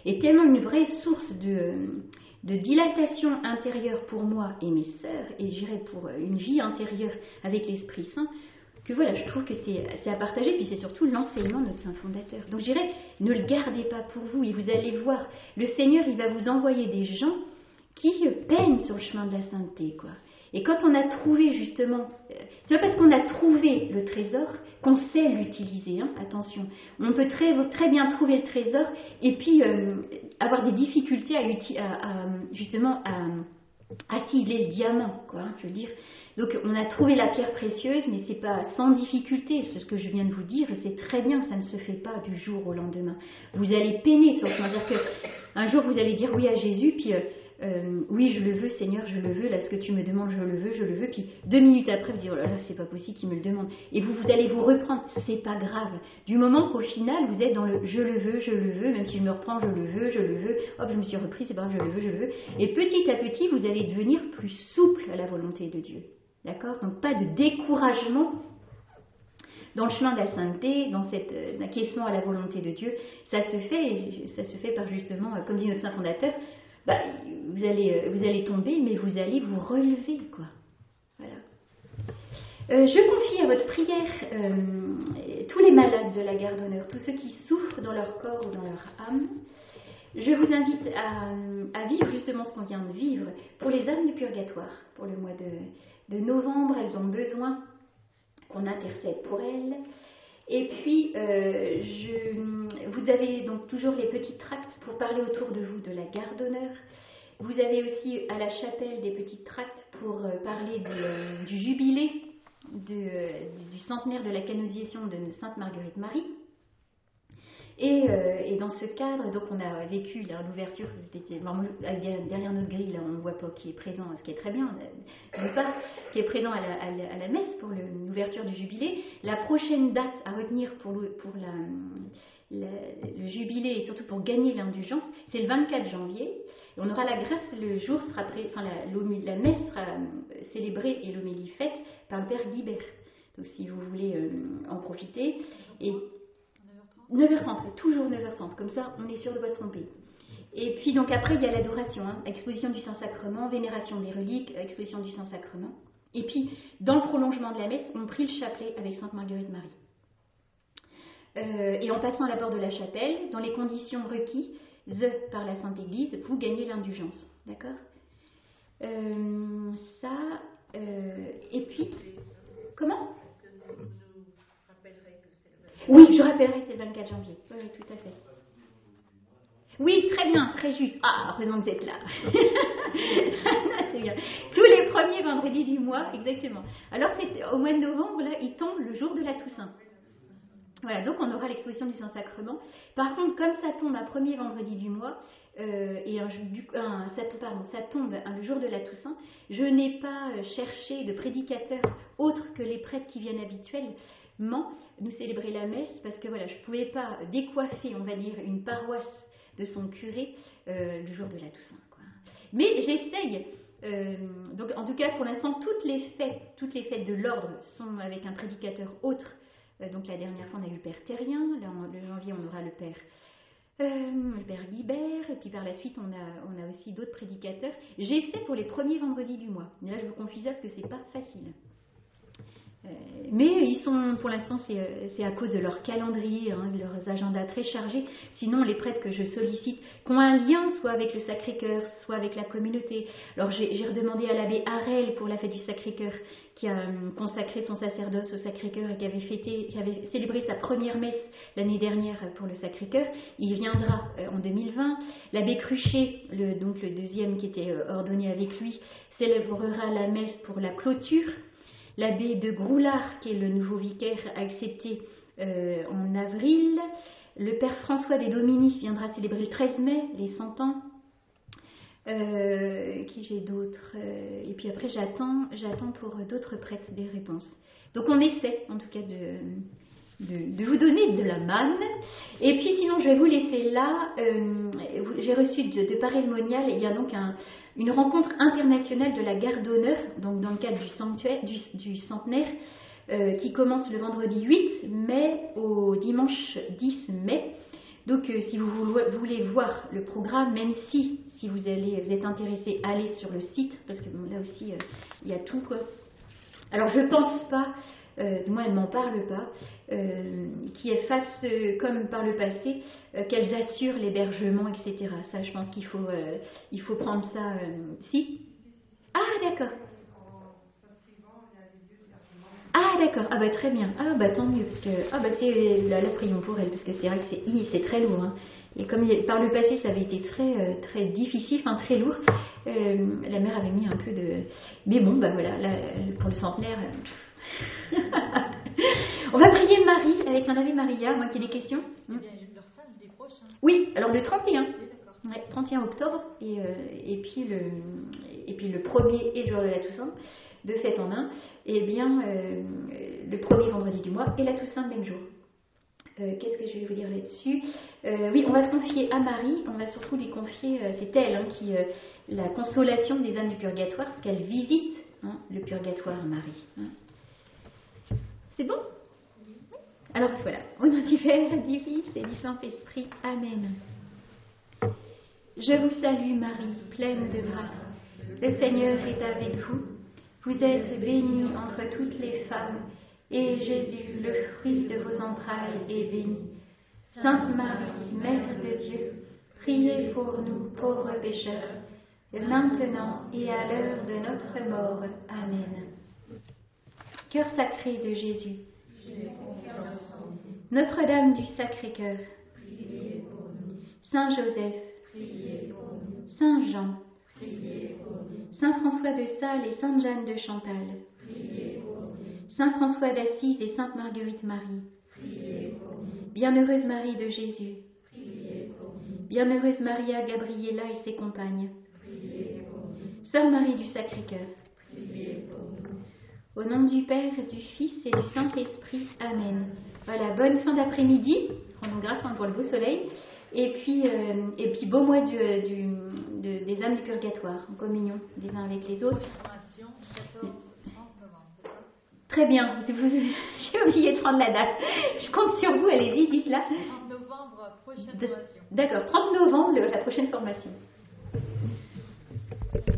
Speaker 1: est tellement une vraie source de, de dilatation intérieure pour moi et mes sœurs, et je dirais pour une vie intérieure avec l'Esprit Saint, que voilà, je trouve que c'est à partager, puis c'est surtout l'enseignement de notre Saint Fondateur. Donc je dirais, ne le gardez pas pour vous, et vous allez voir, le Seigneur, il va vous envoyer des gens qui peinent sur le chemin de la sainteté, quoi. Et quand on a trouvé justement, c'est pas parce qu'on a trouvé le trésor qu'on sait l'utiliser, hein, attention. On peut très, très bien trouver le trésor et puis euh, avoir des difficultés à, à, à justement à, à cibler le diamant, quoi, hein, je veux dire. Donc on a trouvé la pierre précieuse, mais c'est pas sans difficulté, c'est ce que je viens de vous dire, je sais très bien que ça ne se fait pas du jour au lendemain. Vous allez peiner sur le chemin, c'est-à-dire qu'un jour vous allez dire oui à Jésus, puis... Euh, Euh, oui, je le veux, Seigneur, je le veux, là, ce que tu me demandes, je le veux, je le veux, puis deux minutes après, vous dites, oh là là, c'est pas possible qu'il me le demande. Et vous, vous allez vous reprendre, c'est pas grave. Du moment qu'au final, vous êtes dans le je le veux, je le veux, même si je me reprends, je le veux, je le veux, hop, je me suis repris, c'est pas grave, je le veux, je le veux. Et petit à petit, vous allez devenir plus souple à la volonté de Dieu. D'accord? Donc, pas de découragement dans le chemin de la sainteté, dans cet euh, acquiescement à la volonté de Dieu. Ça se fait, ça se fait par justement, euh, comme dit notre Saint Fondateur, bah, vous, allez, vous allez tomber, mais vous allez vous relever, quoi. Voilà. Euh, je confie à votre prière euh, tous les malades de la garde d'honneur, tous ceux qui souffrent dans leur corps ou dans leur âme. Je vous invite à, à vivre justement ce qu'on vient de vivre pour les âmes du purgatoire. Pour le mois de, de novembre, elles ont besoin qu'on intercède pour elles. Et puis, euh, je, vous avez donc toujours les petits tracts pour parler autour de vous de la garde d'honneur. Vous avez aussi à la chapelle des petits tracts pour euh, parler de, euh, du jubilé de, euh, du centenaire de la canonisation de Sainte Marguerite Marie. Et, euh, et dans ce cadre, donc on a vécu l'ouverture, derrière notre grille, là, on voit pas qui est présent, ce qui est très bien, d'une part, qui est présent à la, à la, à la messe pour l'ouverture du jubilé. La prochaine date à retenir pour, le, pour la, la, le jubilé et surtout pour gagner l'indulgence, c'est le vingt-quatre janvier. Et on aura la grâce, le jour sera prêt, enfin la, la messe sera célébrée et l'homélie faite par le Père Guibert. Donc si vous voulez euh, en profiter. Et neuf heures trente, toujours neuf heures trente, comme ça on est sûr de ne pas se tromper. Et puis donc après il y a l'adoration, hein, exposition du Saint-Sacrement, vénération des reliques, exposition du Saint-Sacrement. Et puis dans le prolongement de la messe, on prie le chapelet avec Sainte Marguerite Marie. Euh, et en passant à la porte de la chapelle, dans les conditions requises par la Sainte Église, vous gagnez l'indulgence. D'accord euh, Ça, euh, et puis, comment Oui, je rappellerai que c'est le vingt-quatre janvier. Oui, oui, tout à fait. Oui, très bien, très juste. Ah, heureusement que vous êtes là. C'est bien. Tous les premiers vendredis du mois, exactement. Alors, c'est, au mois de novembre, là, il tombe le jour de la Toussaint. Voilà, donc on aura l'exposition du Saint-Sacrement. Par contre, comme ça tombe un premier vendredi du mois, euh, et un, du, un, ça, pardon, ça tombe un, le jour de la Toussaint, je n'ai pas cherché de prédicateur autre que les prêtres qui viennent habituellement nous célébrer la messe, parce que voilà, je ne pouvais pas décoiffer, on va dire, une paroisse de son curé euh, le jour de la Toussaint, quoi. Mais j'essaye. Euh, donc, en tout cas, pour l'instant, toutes les fêtes, toutes les fêtes de l'ordre sont avec un prédicateur autre. Euh, donc, la dernière fois, on a eu le Père Terrien. Là, en, le janvier, on aura le Père, euh, le Père Guibert. Et puis, par la suite, on a, on a aussi d'autres prédicateurs. J'essaie pour les premiers vendredis du mois. Et là, je vous confie ça parce que c'est pas facile. Euh, mais ils sont, pour l'instant, c'est, c'est à cause de leur calendrier, hein, de leurs agendas très chargés. Sinon, les prêtres que je sollicite, qui ont un lien, soit avec le Sacré-Cœur, soit avec la communauté. Alors, j'ai, j'ai redemandé à l'abbé Harel pour la fête du Sacré-Cœur, qui a um, consacré son sacerdoce au Sacré-Cœur et qui avait fêté, qui avait célébré sa première messe l'année dernière pour le Sacré-Cœur. Il viendra euh, en deux mille vingt. L'abbé Cruchet, le, donc le deuxième qui était euh, ordonné avec lui, célébrera la messe pour la clôture. L'abbé de Groulard, qui est le nouveau vicaire, a accepté euh, en avril. Le père François des Dominiques viendra célébrer le treize mai, les cent ans. Euh, qui j'ai d'autres euh, Et puis après, j'attends, j'attends pour d'autres prêtres des réponses. Donc on essaie, en tout cas, de, de, de vous donner de la manne. Et puis sinon, je vais vous laisser là. Euh, j'ai reçu de, de Paris le Monial, il y a donc un... une rencontre internationale de la garde d'honneur, donc dans le cadre du, sanctuaire, du, du centenaire, euh, qui commence le vendredi huit mai au dimanche dix mai. Donc euh, si vous voulez voir le programme, même si, si vous, allez, vous êtes intéressé, allez sur le site, parce que bon, là aussi euh, il y a tout quoi. Alors je pense pas, euh, moi elle m'en parle pas, euh, qui fassent euh, comme par le passé, euh, qu'elles assurent l'hébergement, et cetera. Ça je pense qu'il faut, euh, il faut prendre ça. Euh, si Ah d'accord. Ah d'accord, ah bah très bien, ah bah tant mieux, parce que ah bah c'est là, là prions pour elle, parce que c'est vrai que c'est c'est très lourd, hein. Et comme par le passé ça avait été très euh, très difficile, enfin très lourd, euh, la mère avait mis un peu de, mais bon bah voilà, là, pour le centenaire, euh... on va prier Marie avec un Ave Maria, moi qui ai des questions.
Speaker 2: Eh bien, leur sainte des prochains.
Speaker 1: Oui, alors le trente et un.
Speaker 2: Oui, d'accord.
Speaker 1: Ouais, trente et un octobre et, euh, et puis le et puis le premier et le jour de la Toussaint, deux fêtes en un, et bien euh, le premier vendredi du mois et la Toussaint le même jour. Euh, Qu'est-ce que je vais vous dire là-dessus? euh, Oui, on va se confier à Marie, on va surtout lui confier, euh, c'est elle hein, qui, euh, la consolation des âmes du purgatoire, parce qu'elle visite hein, le purgatoire, Marie. Hein. C'est bon? Alors voilà, au nom du Père, du Fils et du Saint-Esprit. Amen. Je vous salue Marie, pleine de grâce. Le Seigneur est avec vous. Vous êtes bénie entre toutes les femmes, et Jésus, le fruit de vos entrailles, est béni. Sainte Marie, Mère de Dieu, priez pour nous pauvres pécheurs, maintenant et à l'heure de notre mort. Amen. Cœur sacré de Jésus, Notre-Dame du Sacré-Cœur, Saint Joseph, Saint Jean, Saint François de Sales et Sainte Jeanne de Chantal, Saint François d'Assise et Sainte Marguerite Marie, Bienheureuse Marie de Jésus, Bienheureuse Maria Gabriella et ses compagnes, Sœur Marie du Sacré-Cœur, au nom du Père, du Fils et du Saint-Esprit. Amen. Voilà, bonne fin d'après-midi, rendons grâce pour le beau soleil, et puis, euh, et puis beau mois du, du, de, des âmes du purgatoire, en communion des uns avec les autres. Très bien, j'ai oublié de prendre la date. Je compte sur vous, allez-y, dites-la.
Speaker 2: trente novembre, prochaine formation.
Speaker 1: D'accord, trente novembre, la prochaine formation.